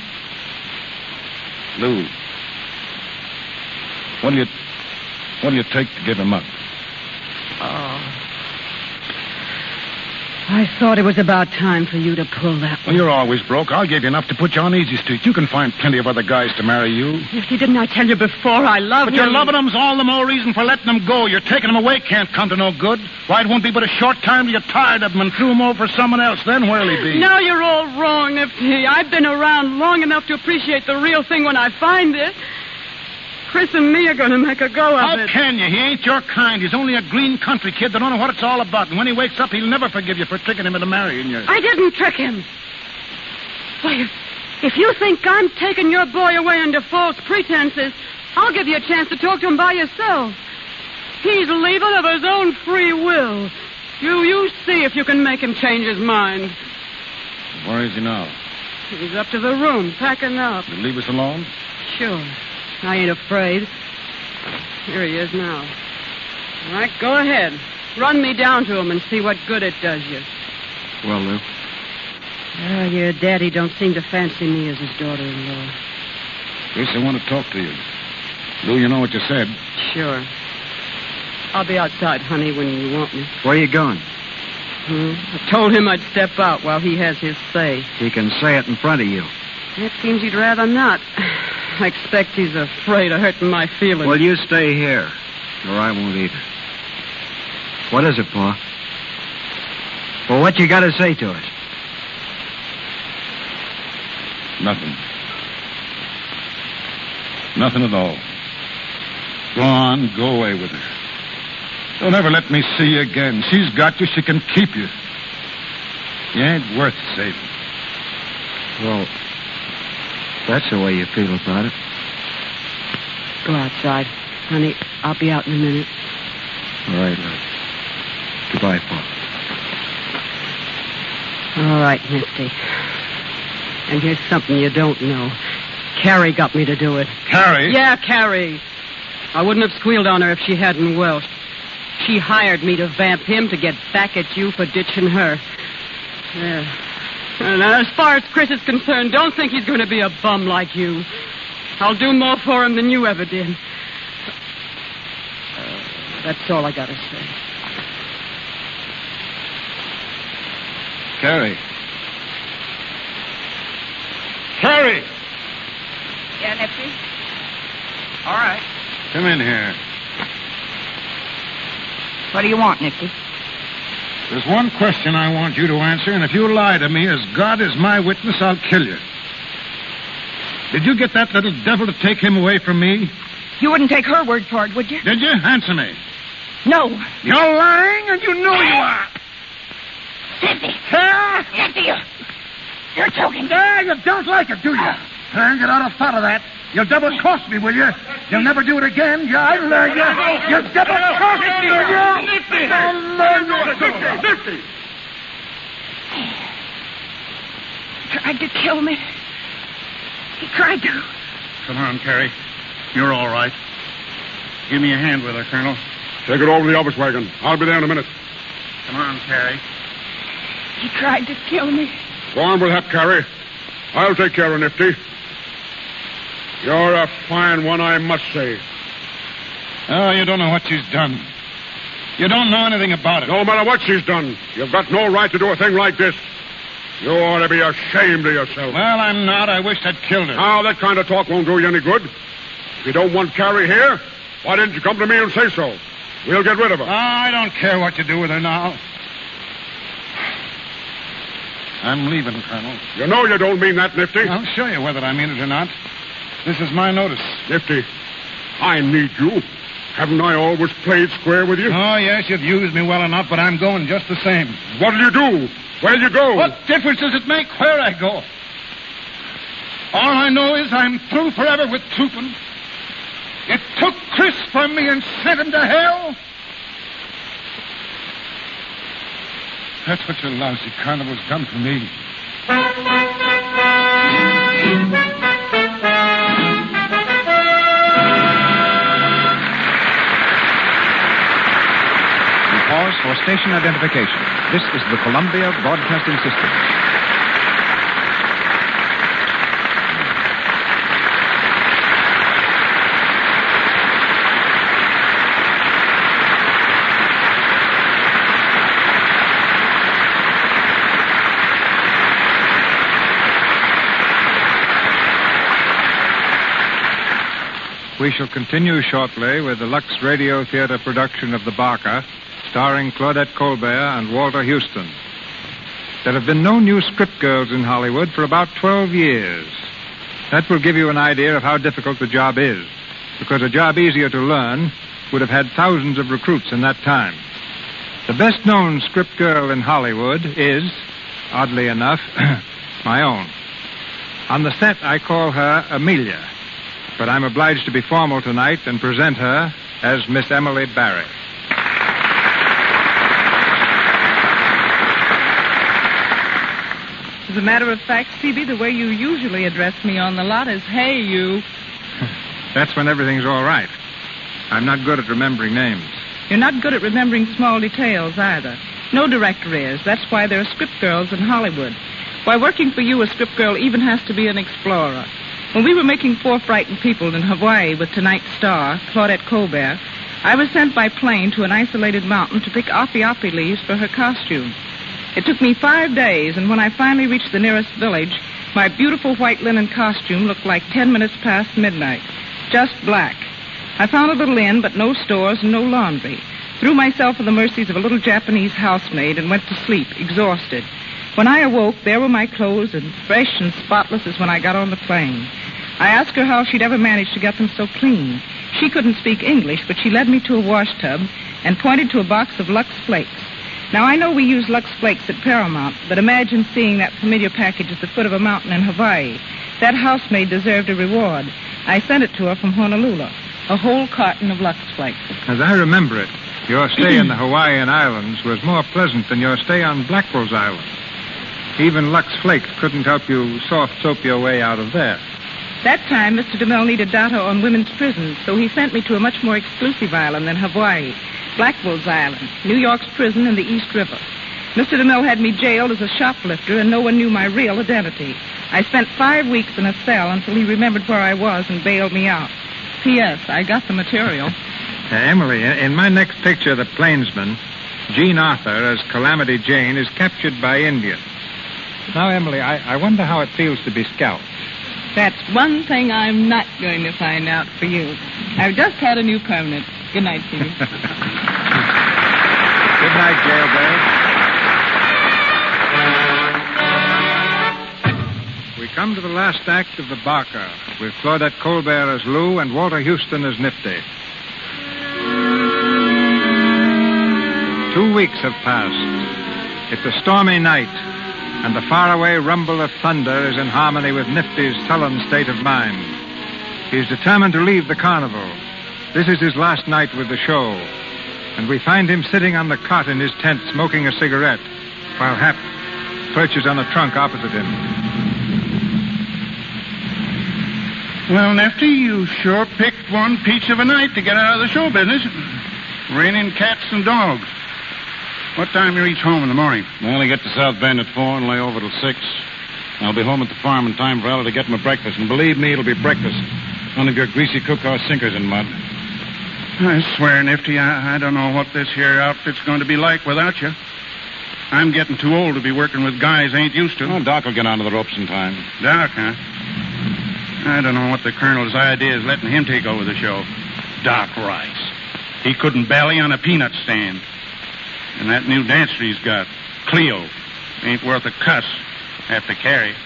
Lou, what do you... What do you take to give him up? Oh. I thought it was about time for you to pull that one. Well, you're always broke. I'll give you enough to put you on easy street. You can find plenty of other guys to marry you. Nifty, didn't I tell you before I love But him? you're loving him's all the more reason for letting him go. You're taking him away can't come to no good. Why, it won't be but a short time till you're tired of him and threw him over for someone else. Then where'll he be? No, you're all wrong, Nifty. I've been around long enough to appreciate the real thing when I find it. Chris and me are going to make a go of How it. How can you? He ain't your kind. He's only a green country kid that don't know what it's all about. And when he wakes up, he'll never forgive you for tricking him into marrying you. I didn't trick him. Why, if, if you think I'm taking your boy away under false pretenses, I'll give you a chance to talk to him by yourself. He's leaving of his own free will. You, you see if you can make him change his mind. Where is he now? He's up to the room, packing up. You'll leave us alone? Sure. I ain't afraid. Here he is now. All right, go ahead. Run me down to him and see what good it does you. Well, Lou? Oh, your daddy don't seem to fancy me as his daughter-in-law. Chris, I want to talk to you. Lou, you know what you said. Sure. I'll be outside, honey, when you want me. Where are you going? Hmm? I told him I'd step out while he has his say. He can say it in front of you. It seems he'd rather not. I expect he's afraid of hurting my feelings. Well, you stay here, or I won't either. What is it, Pa? Well, what you got to say to us? Nothing. Nothing at all. Go on, go away with her. Don't ever let me see you again. She's got you, she can keep you. You ain't worth saving. Well, that's the way you feel about it. Go outside. Honey, I'll be out in a minute. All right, love. Goodbye, Pa. All right, Nifty. And here's something you don't know. Carrie got me to do it. Carrie? Yeah, Carrie. I wouldn't have squealed on her if she hadn't welched. She hired me to vamp him to get back at you for ditching her. Yeah. And as far as Chris is concerned, don't think he's going to be a bum like you. I'll do more for him than you ever did. Uh, that's all I got to say. Carrie. Carrie! Yeah, Nifty? All right. Come in here. What do you want, Nifty? There's one question I want you to answer, and if you lie to me, as God is my witness, I'll kill you. Did you get that little devil to take him away from me? You wouldn't take her word for it, would you? Did you? Answer me. No. You're lying, and you know you are. Nifty. Huh? Nifty, you, you're joking. Ah, you don't like it, do you? Then get out of thought of that. You'll double-cross me, will you? You'll never do it again. Yeah, I learn you. You'll double-cross me, will you? Nifty. I'll learn you. Nifty. He tried to kill me. He tried to. Come on, Carrie. You're all right. Give me a hand with her, Colonel. Take it over to the office wagon. I'll be there in a minute. Come on, Carrie. He tried to kill me. Go on with that, Carrie. I'll take care of Nifty. You're a fine one, I must say. Oh, you don't know what she's done. You don't know anything about it. No matter what she's done, you've got no right to do a thing like this. You ought to be ashamed of yourself. Well, I'm not. I wished I'd killed her. Now, that kind of talk won't do you any good. If you don't want Carrie here, why didn't you come to me and say so? We'll get rid of her. Oh, I don't care what you do with her now. I'm leaving, Colonel. You know you don't mean that, Nifty. I'll show you whether I mean it or not. This is my notice. Nifty, I need you. Haven't I always played square with you? Oh, yes, you've used me well enough, but I'm going just the same. What'll you do? Where'll you go? What difference does it make where I go? All I know is I'm through forever with trooping. It took Chris from me and sent him to hell. That's what your lousy carnival's done for me. We pause for station identification. This is the Columbia Broadcasting System. We shall continue shortly with the Lux Radio Theater production of The Barker, starring Claudette Colbert and Walter Houston. There have been no new script girls in Hollywood for about twelve years. That will give you an idea of how difficult the job is, because a job easier to learn would have had thousands of recruits in that time. The best-known script girl in Hollywood is, oddly enough, my own. On the set, I call her Amelia. But I'm obliged to be formal tonight and present her as Miss Emily Barry. As a matter of fact, Phoebe, the way you usually address me on the lot is, hey, you. That's when everything's all right. I'm not good at remembering names. You're not good at remembering small details either. No director is. That's why there are script girls in Hollywood. Why, working for you, a script girl even has to be an explorer. When we were making Four Frightened People in Hawaii with tonight's star, Claudette Colbert, I was sent by plane to an isolated mountain to pick api-api leaves for her costume. It took me five days, and when I finally reached the nearest village, my beautiful white linen costume looked like ten minutes past midnight. Just black. I found a little inn, but no stores and no laundry. Threw myself at the mercies of a little Japanese housemaid and went to sleep, exhausted. When I awoke, there were my clothes, and fresh and spotless as when I got on the plane. I asked her how she'd ever managed to get them so clean. She couldn't speak English, but she led me to a wash tub and pointed to a box of Lux Flakes. Now, I know we use Lux Flakes at Paramount, but imagine seeing that familiar package at the foot of a mountain in Hawaii. That housemaid deserved a reward. I sent it to her from Honolulu, a whole carton of Lux Flakes. As I remember it, your stay in the Hawaiian Islands was more pleasant than your stay on Blackwell's Island. Even Lux Flakes couldn't help you soft soap your way out of there. That time, Mister DeMille needed data on women's prisons, so he sent me to a much more exclusive island than Hawaii, Blackwell's Island, New York's prison in the East River. Mister DeMille had me jailed as a shoplifter, and no one knew my real identity. I spent five weeks in a cell until he remembered where I was and bailed me out. P S. I got the material. Uh, Emily, in my next picture, The Plainsman, Jean Arthur, as Calamity Jane, is captured by Indians. Now, Emily, I, I wonder how it feels to be scalped. That's one thing I'm not going to find out for you. I've just had a new permanent. Good night, Phoebe. Good night, Jailbird. We come to the last act of The Barker, with Claudette Colbert as Lou and Walter Houston as Nifty. Two weeks have passed. It's a stormy night, and the faraway rumble of thunder is in harmony with Nifty's sullen state of mind. He's determined to leave the carnival. This is his last night with the show, and we find him sitting on the cot in his tent smoking a cigarette, while Hap perches on a trunk opposite him. Well, Nifty, you sure picked one peach of a night to get out of the show business. Raining cats and dogs. What time you reach home in the morning? I only get to South Bend at four and lay over till six. I'll be home at the farm in time for Ella to get my breakfast. And believe me, it'll be breakfast. None of your greasy cook-off sinkers in mud. I swear, Nifty, I, I don't know what this here outfit's going to be like without you. I'm getting too old to be working with guys I ain't used to. Oh, Doc will get onto the ropes in time. Doc, huh? I don't know what the Colonel's idea is letting him take over the show. Doc Rice. He couldn't bally on a peanut stand. And that new dancer he's got, Cleo, ain't worth a cuss after Carrie.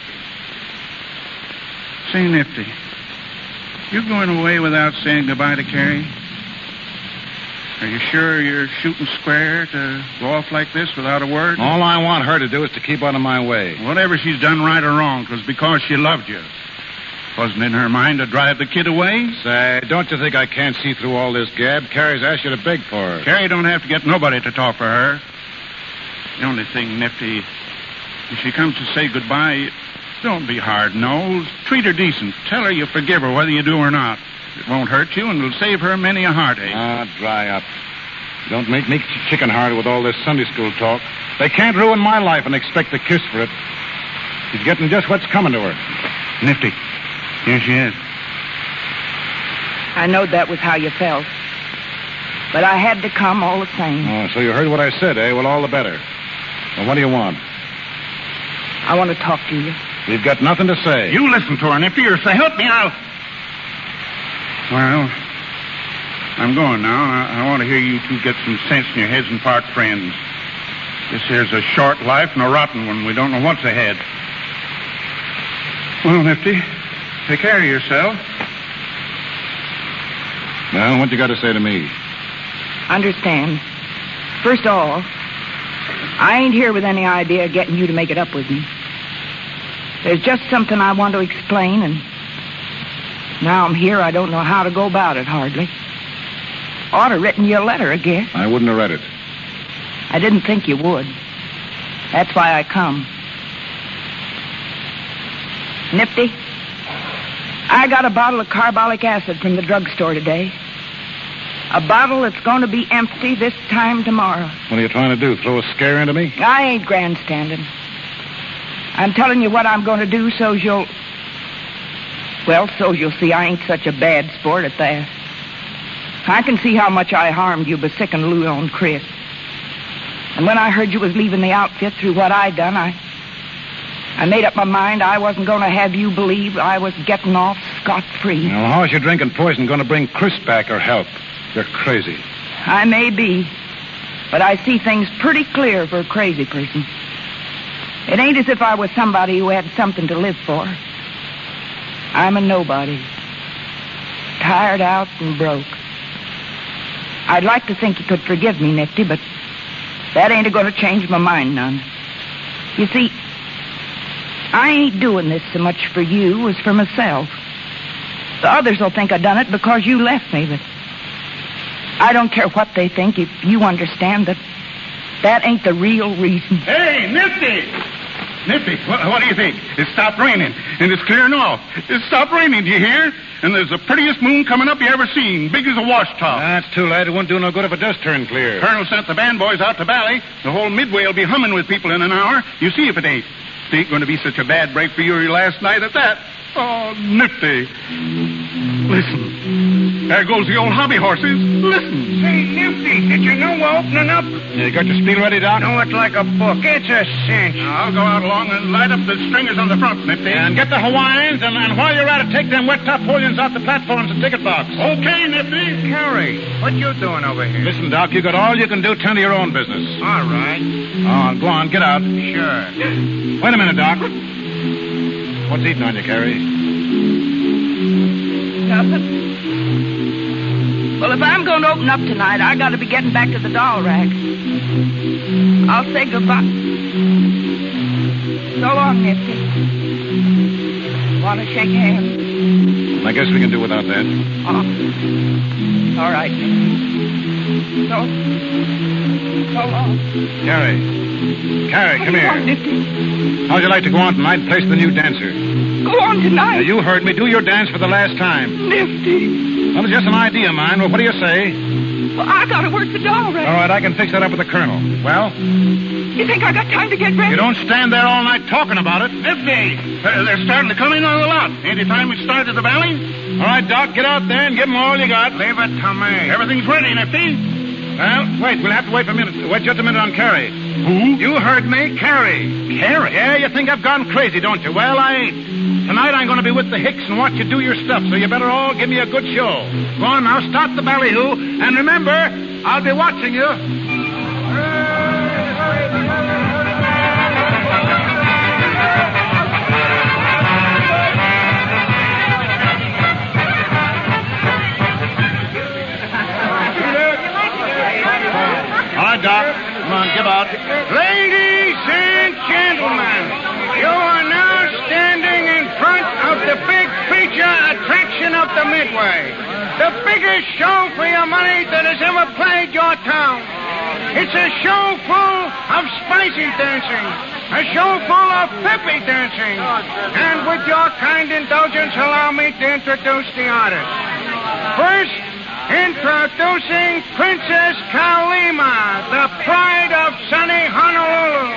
Say, Nifty, you going away without saying goodbye to Carrie? Are you sure you're shooting square to go off like this without a word? All I want her to do is to keep out of my way. Whatever she's done right or wrong, 'twas because she loved you. Wasn't in her mind to drive the kid away? Say, don't you think I can't see through all this gab? Carrie's asked you to beg for her. Carrie don't have to get nobody to talk for her. The only thing, Nifty, if she comes to say goodbye, don't be hard-nosed. Treat her decent. Tell her you forgive her whether you do or not. It won't hurt you, and it'll save her many a heartache. Ah, dry up. Don't make me chicken-hearted with all this Sunday school talk. They can't ruin my life and expect a kiss for it. She's getting just what's coming to her. Nifty, here she is. I knowed that was how you felt. But I had to come all the same. Oh, so you heard what I said, eh? Well, all the better. Well, what do you want? I want to talk to you. You've got nothing to say. You listen to her, Nifty, or say, help me out. Well, I'm going now. I, I want to hear you two get some sense in your heads and part friends. This here's a short life and a rotten one. We don't know what's ahead. Well, Nifty, take care of yourself. Well, what you got to say to me? Understand. First of all, I ain't here with any idea of getting you to make it up with me. There's just something I want to explain, and now I'm here, I don't know how to go about it, hardly. Ought to written you a letter, I guess. I wouldn't have read it. I didn't think you would. That's why I come. Nifty, I got a bottle of carbolic acid from the drugstore today. A bottle that's going to be empty this time tomorrow. What are you trying to do, throw a scare into me? I ain't grandstanding. I'm telling you what I'm going to do so's you'll... Well, so's you'll see I ain't such a bad sport at that. I can see how much I harmed you by sicking Lou on Chris. And when I heard you was leaving the outfit through what I done, I... I made up my mind I wasn't going to have you believe I was getting off scot-free. Well, how's your drinking poison going to bring Chris back or help? You're crazy. I may be, but I see things pretty clear for a crazy person. It ain't as if I was somebody who had something to live for. I'm a nobody. Tired out and broke. I'd like to think you could forgive me, Nifty, but that ain't going to change my mind none. You see, I ain't doing this so much for you as for myself. The others will think I done it because you left me, but I don't care what they think if you understand that that ain't the real reason. Hey, Nifty! Nifty, what, what do you think? It stopped raining, and it's clearing off. It stopped raining, do you hear? And there's the prettiest moon coming up you ever seen, big as a washtub. That's too late. It won't do no good if it does turn clear. Colonel sent the band boys out to Bally. The whole Midway will be humming with people in an hour. You see if it ain't. It ain't going to be such a bad break for you last night at that. Oh, Nifty. Listen. There goes the old hobby horses. Listen. Say, Nifty, did you know we're opening up? You got your spiel ready, Doc? Know it like a book. It's a cinch. Now, I'll go out along and light up the stringers on the front, Nifty. And get the Hawaiians, and, and while you're at it, take them wet top Polians off the platforms and ticket box. Okay, Nifty. Carrie, what you doing over here? Listen, Doc, you got all you can do. Tend to your own business. All right. Oh, go on, get out. Sure. Wait a minute, Doc. What's eating on you, Carrie? Nothing. Well, if I'm going to open up tonight, I got to be getting back to the doll rack. I'll say goodbye. So long, Nifty. Want to shake hands? I guess we can do without that. Oh. All right. So, so long. Carrie. Carrie, come What do you here. want, Nifty? How'd you like to go on tonight and place the new dancer? Go on tonight. Now, you heard me. Do your dance for the last time. Nifty. Well, it's just an idea of mine. Well, what do you say? Well, I got to work the doll rack. All right, I can fix that up with the colonel. Well? You think I got time to get ready? You don't stand there all night talking about it. Nifty! Uh, they're starting to come in on the lot. Ain't it time we started the valley? All right, Doc, get out there and give them all you got. Leave it to me. Everything's ready, Nifty. Well, wait, we'll have to wait for a minute. Wait just a minute on Carrie. Who? You heard me, Carrie. Carrie? Yeah, you think I've gone crazy, don't you? Well, I ain't. Tonight I'm going to be with the Hicks and watch you do your stuff, so you better all give me a good show. Go on now, start the ballyhoo, and remember, I'll be watching you. All right, Doc. Come on, give out. Ladies and gentlemen, you are now standing in front of the big feature attraction of the Midway. The biggest show for your money that has ever played your town. It's a show full of spicy dancing, a show full of peppy dancing. And with your kind indulgence, allow me to introduce the artist. First, introducing Princess Kalima, the pride of sunny Honolulu.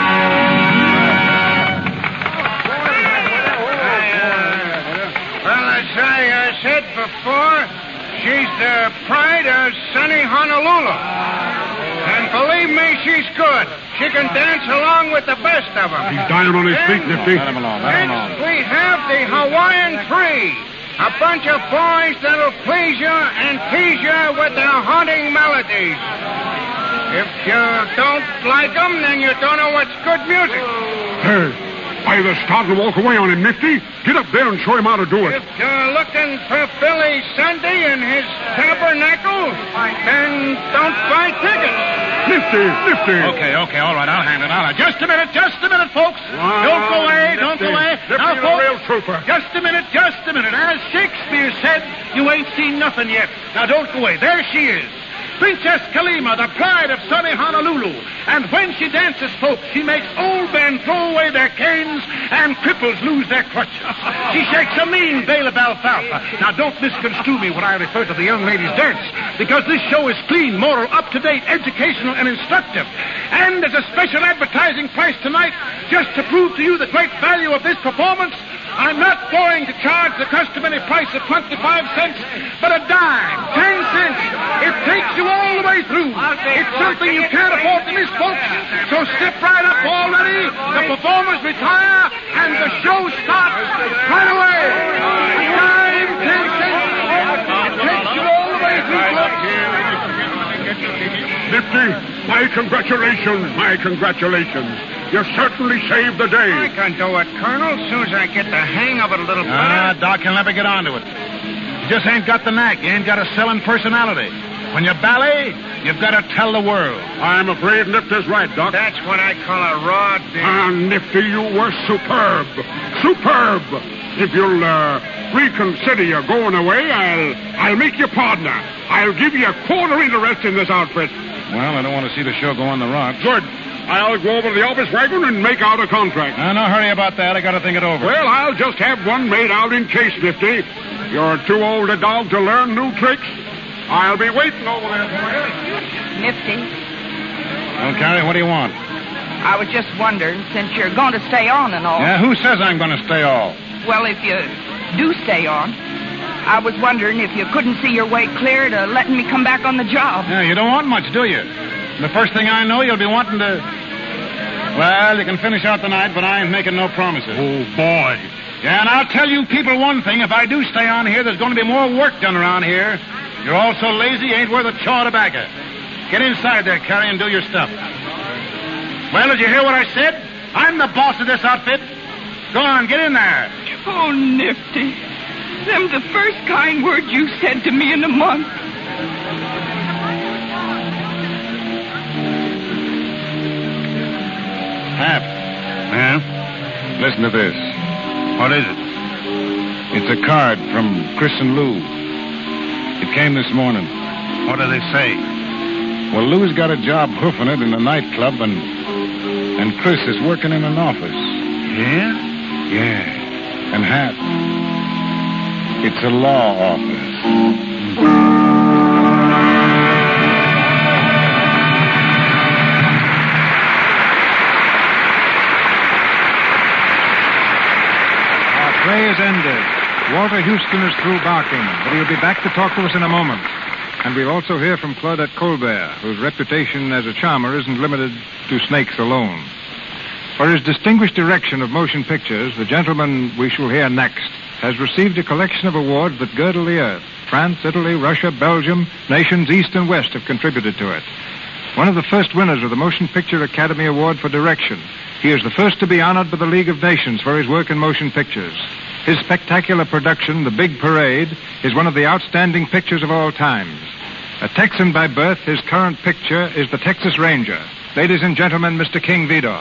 Well, as I uh, said before, she's the pride of sunny Honolulu. And believe me, she's good. She can dance along with the best of them. He's dying on his feet, Nifty. Let him alone, let him alone. Next, we have the Hawaiian Three. A bunch of boys that'll please you and tease you with their haunting melodies. If you don't like them, then you don't know what's good music. Hey, either start and walk away on him, Nifty. Get up there and show him how to do it. If you're looking for Billy Sunday and his tabernacle, then don't buy tickets. Nifty, Nifty. Okay, okay, all right, I'll hand it out. Just a minute, just a minute, folks. Wow. Don't go away, don't go away. Nifty, Now, the folks, real trooper. just a minute, just a minute. As Shakespeare said, you ain't seen nothing yet. Now, don't go away. There she is. Princess Kalima, the pride of sunny Honolulu. And when she dances, folks, she makes old men throw away their canes and cripples lose their crutches. She shakes a mean bale of alfalfa. Now, don't misconstrue me when I refer to the young ladies' dance, because this show is clean, moral, up-to-date, educational, and instructive. And as a special advertising price tonight, just to prove to you the great value of this performance, I'm not going to charge the customary price of twenty-five cents, but a dime, ten cents. It takes you all the way through. It's something you can't afford to miss, folks. So step right up already. The performers retire, and the show starts right away. A dime, ten cents. It takes you all the way through, folks. Nifty, my congratulations, my congratulations. You certainly saved the day. I can do it, Colonel, as soon as I get the hang of it a little better. Ah, Doc, you'll never get onto it. You just ain't got the knack. You ain't got a selling personality. When you ballet, you've got to tell the world. I'm afraid Nifty's right, Doc. That's what I call a raw deal. Ah, Nifty, you were superb. Superb. If you'll uh, reconsider your going away, I'll I'll make you partner. I'll give you a quarter interest in this outfit. Well, I don't want to see the show go on the rocks. Good. I'll go over to the office wagon and make out a contract. Uh, no hurry about that. I got to think it over. Well, I'll just have one made out in case, Nifty. You're too old a dog to learn new tricks. I'll be waiting over there for you. Nifty, Well, Carrie, what do you want? I was just wondering, since you're going to stay on and all. Yeah, who says I'm going to stay all? Well, if you do stay on, I was wondering if you couldn't see your way clear to letting me come back on the job. Yeah, you don't want much, do you? The first thing I know, you'll be wanting to... Well, you can finish out the night, but I ain't making no promises. Oh, boy. Yeah, and I'll tell you people one thing. If I do stay on here, there's going to be more work done around here. You're all so lazy, you ain't worth a chaw of tobacco. Get inside there, Carrie, and do your stuff. Well, did you hear what I said? I'm the boss of this outfit. Go on, get in there. Oh, Nifty. Them's the first kind words you said to me in a month. Hap. Yeah? Listen to this. What is it? It's a card from Chris and Lou. It came this morning. What do they say? Well, Lou's got a job hoofing it in a nightclub, and and Chris is working in an office. Yeah? Yeah. And Hap, it's a law office. Our play is ended. Walter Houston is through barking, but he'll be back to talk to us in a moment. And we'll also hear from Claudette Colbert, whose reputation as a charmer isn't limited to snakes alone. For his distinguished direction of motion pictures, the gentleman we shall hear next has received a collection of awards that girdle the earth. France, Italy, Russia, Belgium, nations east and west have contributed to it. One of the first winners of the Motion Picture Academy Award for Direction. He is the first to be honored by the League of Nations for his work in motion pictures. His spectacular production, The Big Parade, is one of the outstanding pictures of all times. A Texan by birth, his current picture is The Texas Ranger. Ladies and gentlemen, Mister King Vidor.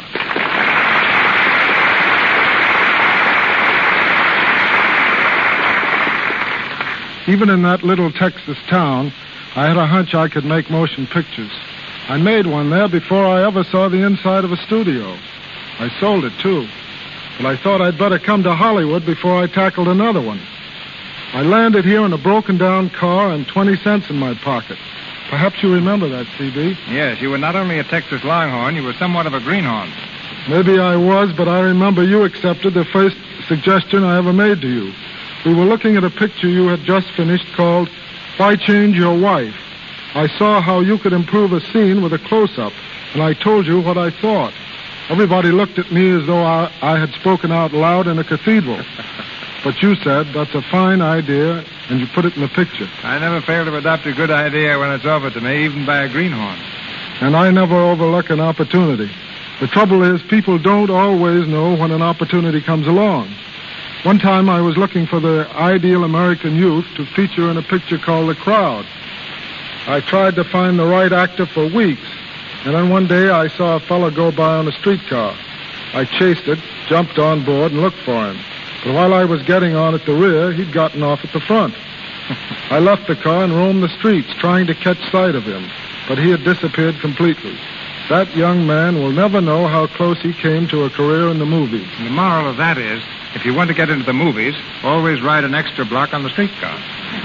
Even in that little Texas town, I had a hunch I could make motion pictures. I made one there before I ever saw the inside of a studio. I sold it, too. But I thought I'd better come to Hollywood before I tackled another one. I landed here in a broken-down car and twenty cents in my pocket. Perhaps you remember that, C B. Yes, you were not only a Texas Longhorn, you were somewhat of a greenhorn. Maybe I was, but I remember you accepted the first suggestion I ever made to you. We were looking at a picture you had just finished called Why Change Your Wife? I saw how you could improve a scene with a close-up, and I told you what I thought. Everybody looked at me as though I, I had spoken out loud in a cathedral. But you said, that's a fine idea, and you put it in the picture. I never fail to adopt a good idea when it's offered to me, even by a greenhorn. And I never overlook an opportunity. The trouble is, people don't always know when an opportunity comes along. One time I was looking for the ideal American youth to feature in a picture called The Crowd. I tried to find the right actor for weeks, and then one day I saw a fellow go by on a streetcar. I chased it, jumped on board, and looked for him. But while I was getting on at the rear, he'd gotten off at the front. I left the car and roamed the streets, trying to catch sight of him, but he had disappeared completely. That young man will never know how close he came to a career in the movies. And the moral of that is, if you want to get into the movies, always ride an extra block on the streetcar.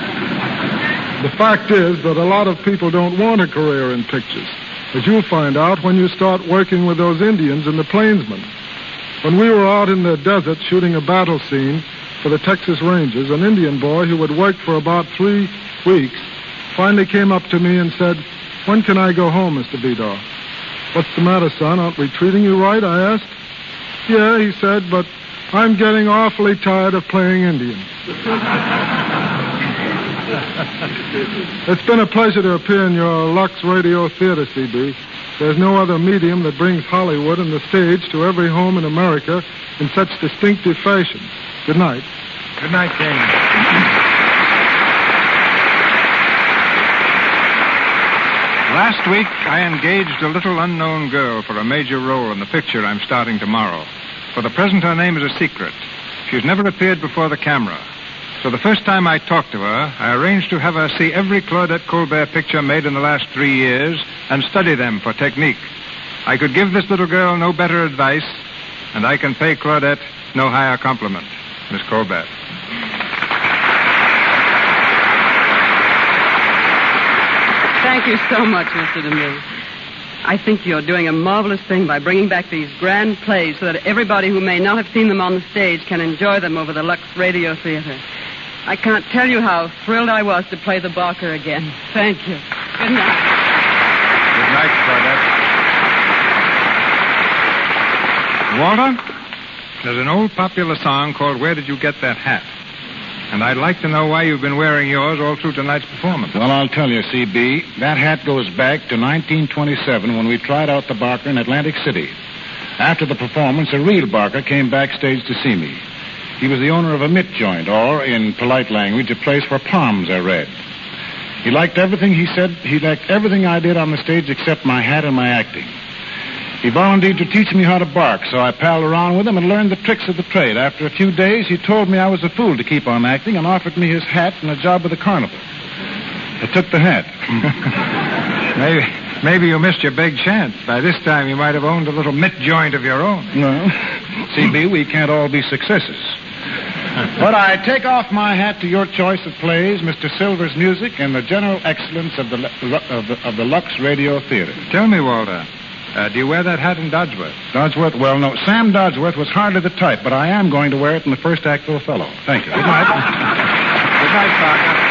The fact is that a lot of people don't want a career in pictures, as you'll find out when you start working with those Indians and the plainsmen. When we were out in the desert shooting a battle scene for the Texas Rangers, an Indian boy who had worked for about three weeks finally came up to me and said, "When can I go home, Mister Vidor?" "What's the matter, son? Aren't we treating you right?" I asked. "Yeah," he said, "but I'm getting awfully tired of playing Indians." It's been a pleasure to appear in your Lux Radio Theater, C B. There's no other medium that brings Hollywood and the stage to every home in America in such distinctive fashion. Good night. Good night, King. Last week, I engaged a little unknown girl for a major role in the picture I'm starting tomorrow. For the present, her name is a secret. She's never appeared before the camera. So the first time I talked to her, I arranged to have her see every Claudette Colbert picture made in the last three years and study them for technique. I could give this little girl no better advice, and I can pay Claudette no higher compliment. Miss Colbert. Thank you so much, Mister DeMille. I think you're doing a marvelous thing by bringing back these grand plays so that everybody who may not have seen them on the stage can enjoy them over the Lux Radio Theater. I can't tell you how thrilled I was to play the Barker again. Thank you. Good night. Good night, Claudette. Walter, there's an old popular song called Where Did You Get That Hat? And I'd like to know why you've been wearing yours all through tonight's performance. Well, I'll tell you, C B. That hat goes back to nineteen twenty-seven when we tried out the Barker in Atlantic City. After the performance, a real barker came backstage to see me. He was the owner of a mitt joint, or, in polite language, a place for palms, I read. He liked everything he said. He liked everything I did on the stage except my hat and my acting. He volunteered to teach me how to bark, so I palled around with him and learned the tricks of the trade. After a few days, he told me I was a fool to keep on acting and offered me his hat and a job with the carnival. I took the hat. maybe, maybe you missed your big chance. By this time, you might have owned a little mitt joint of your own. No. C B, we can't all be successes. But I take off my hat to your choice of plays, Mister Silver's music, and the general excellence of the of the, of the Lux Radio Theater. Tell me, Walter, uh, do you wear that hat in Dodsworth? Dodsworth? Well, no. Sam Dodsworth was hardly the type, but I am going to wear it in the first act of Othello. Thank you. Good night. Good night, Parker.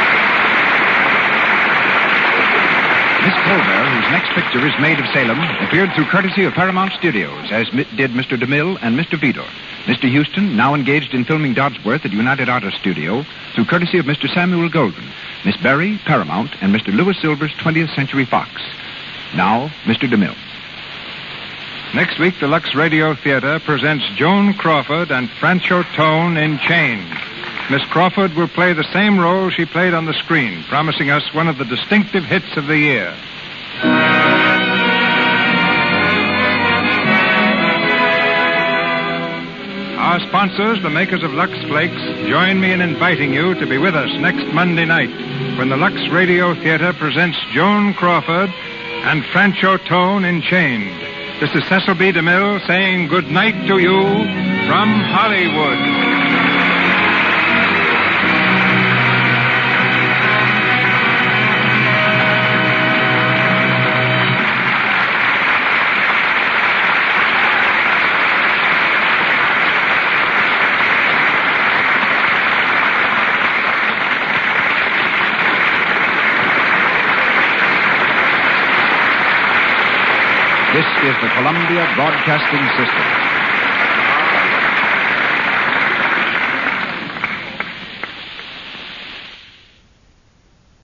Miss Colbert, whose next picture is Maid of Salem, appeared through courtesy of Paramount Studios, as did Mister DeMille and Mister Vidor. Mister Houston, now engaged in filming Dodsworth at United Artists Studio, through courtesy of Mister Samuel Golden. Miss Berry, Paramount, and Mister Louis Silvers, twentieth Century Fox. Now, Mister DeMille. Next week, the Lux Radio Theater presents Joan Crawford and Francho Tone in Chains. Miss Crawford will play the same role she played on the screen, promising us one of the distinctive hits of the year. Our sponsors, the makers of Lux Flakes, join me in inviting you to be with us next Monday night when the Lux Radio Theater presents Joan Crawford and Francho Tone in Chains. This is Cecil B. DeMille saying good night to you from Hollywood. This is the Columbia Broadcasting System.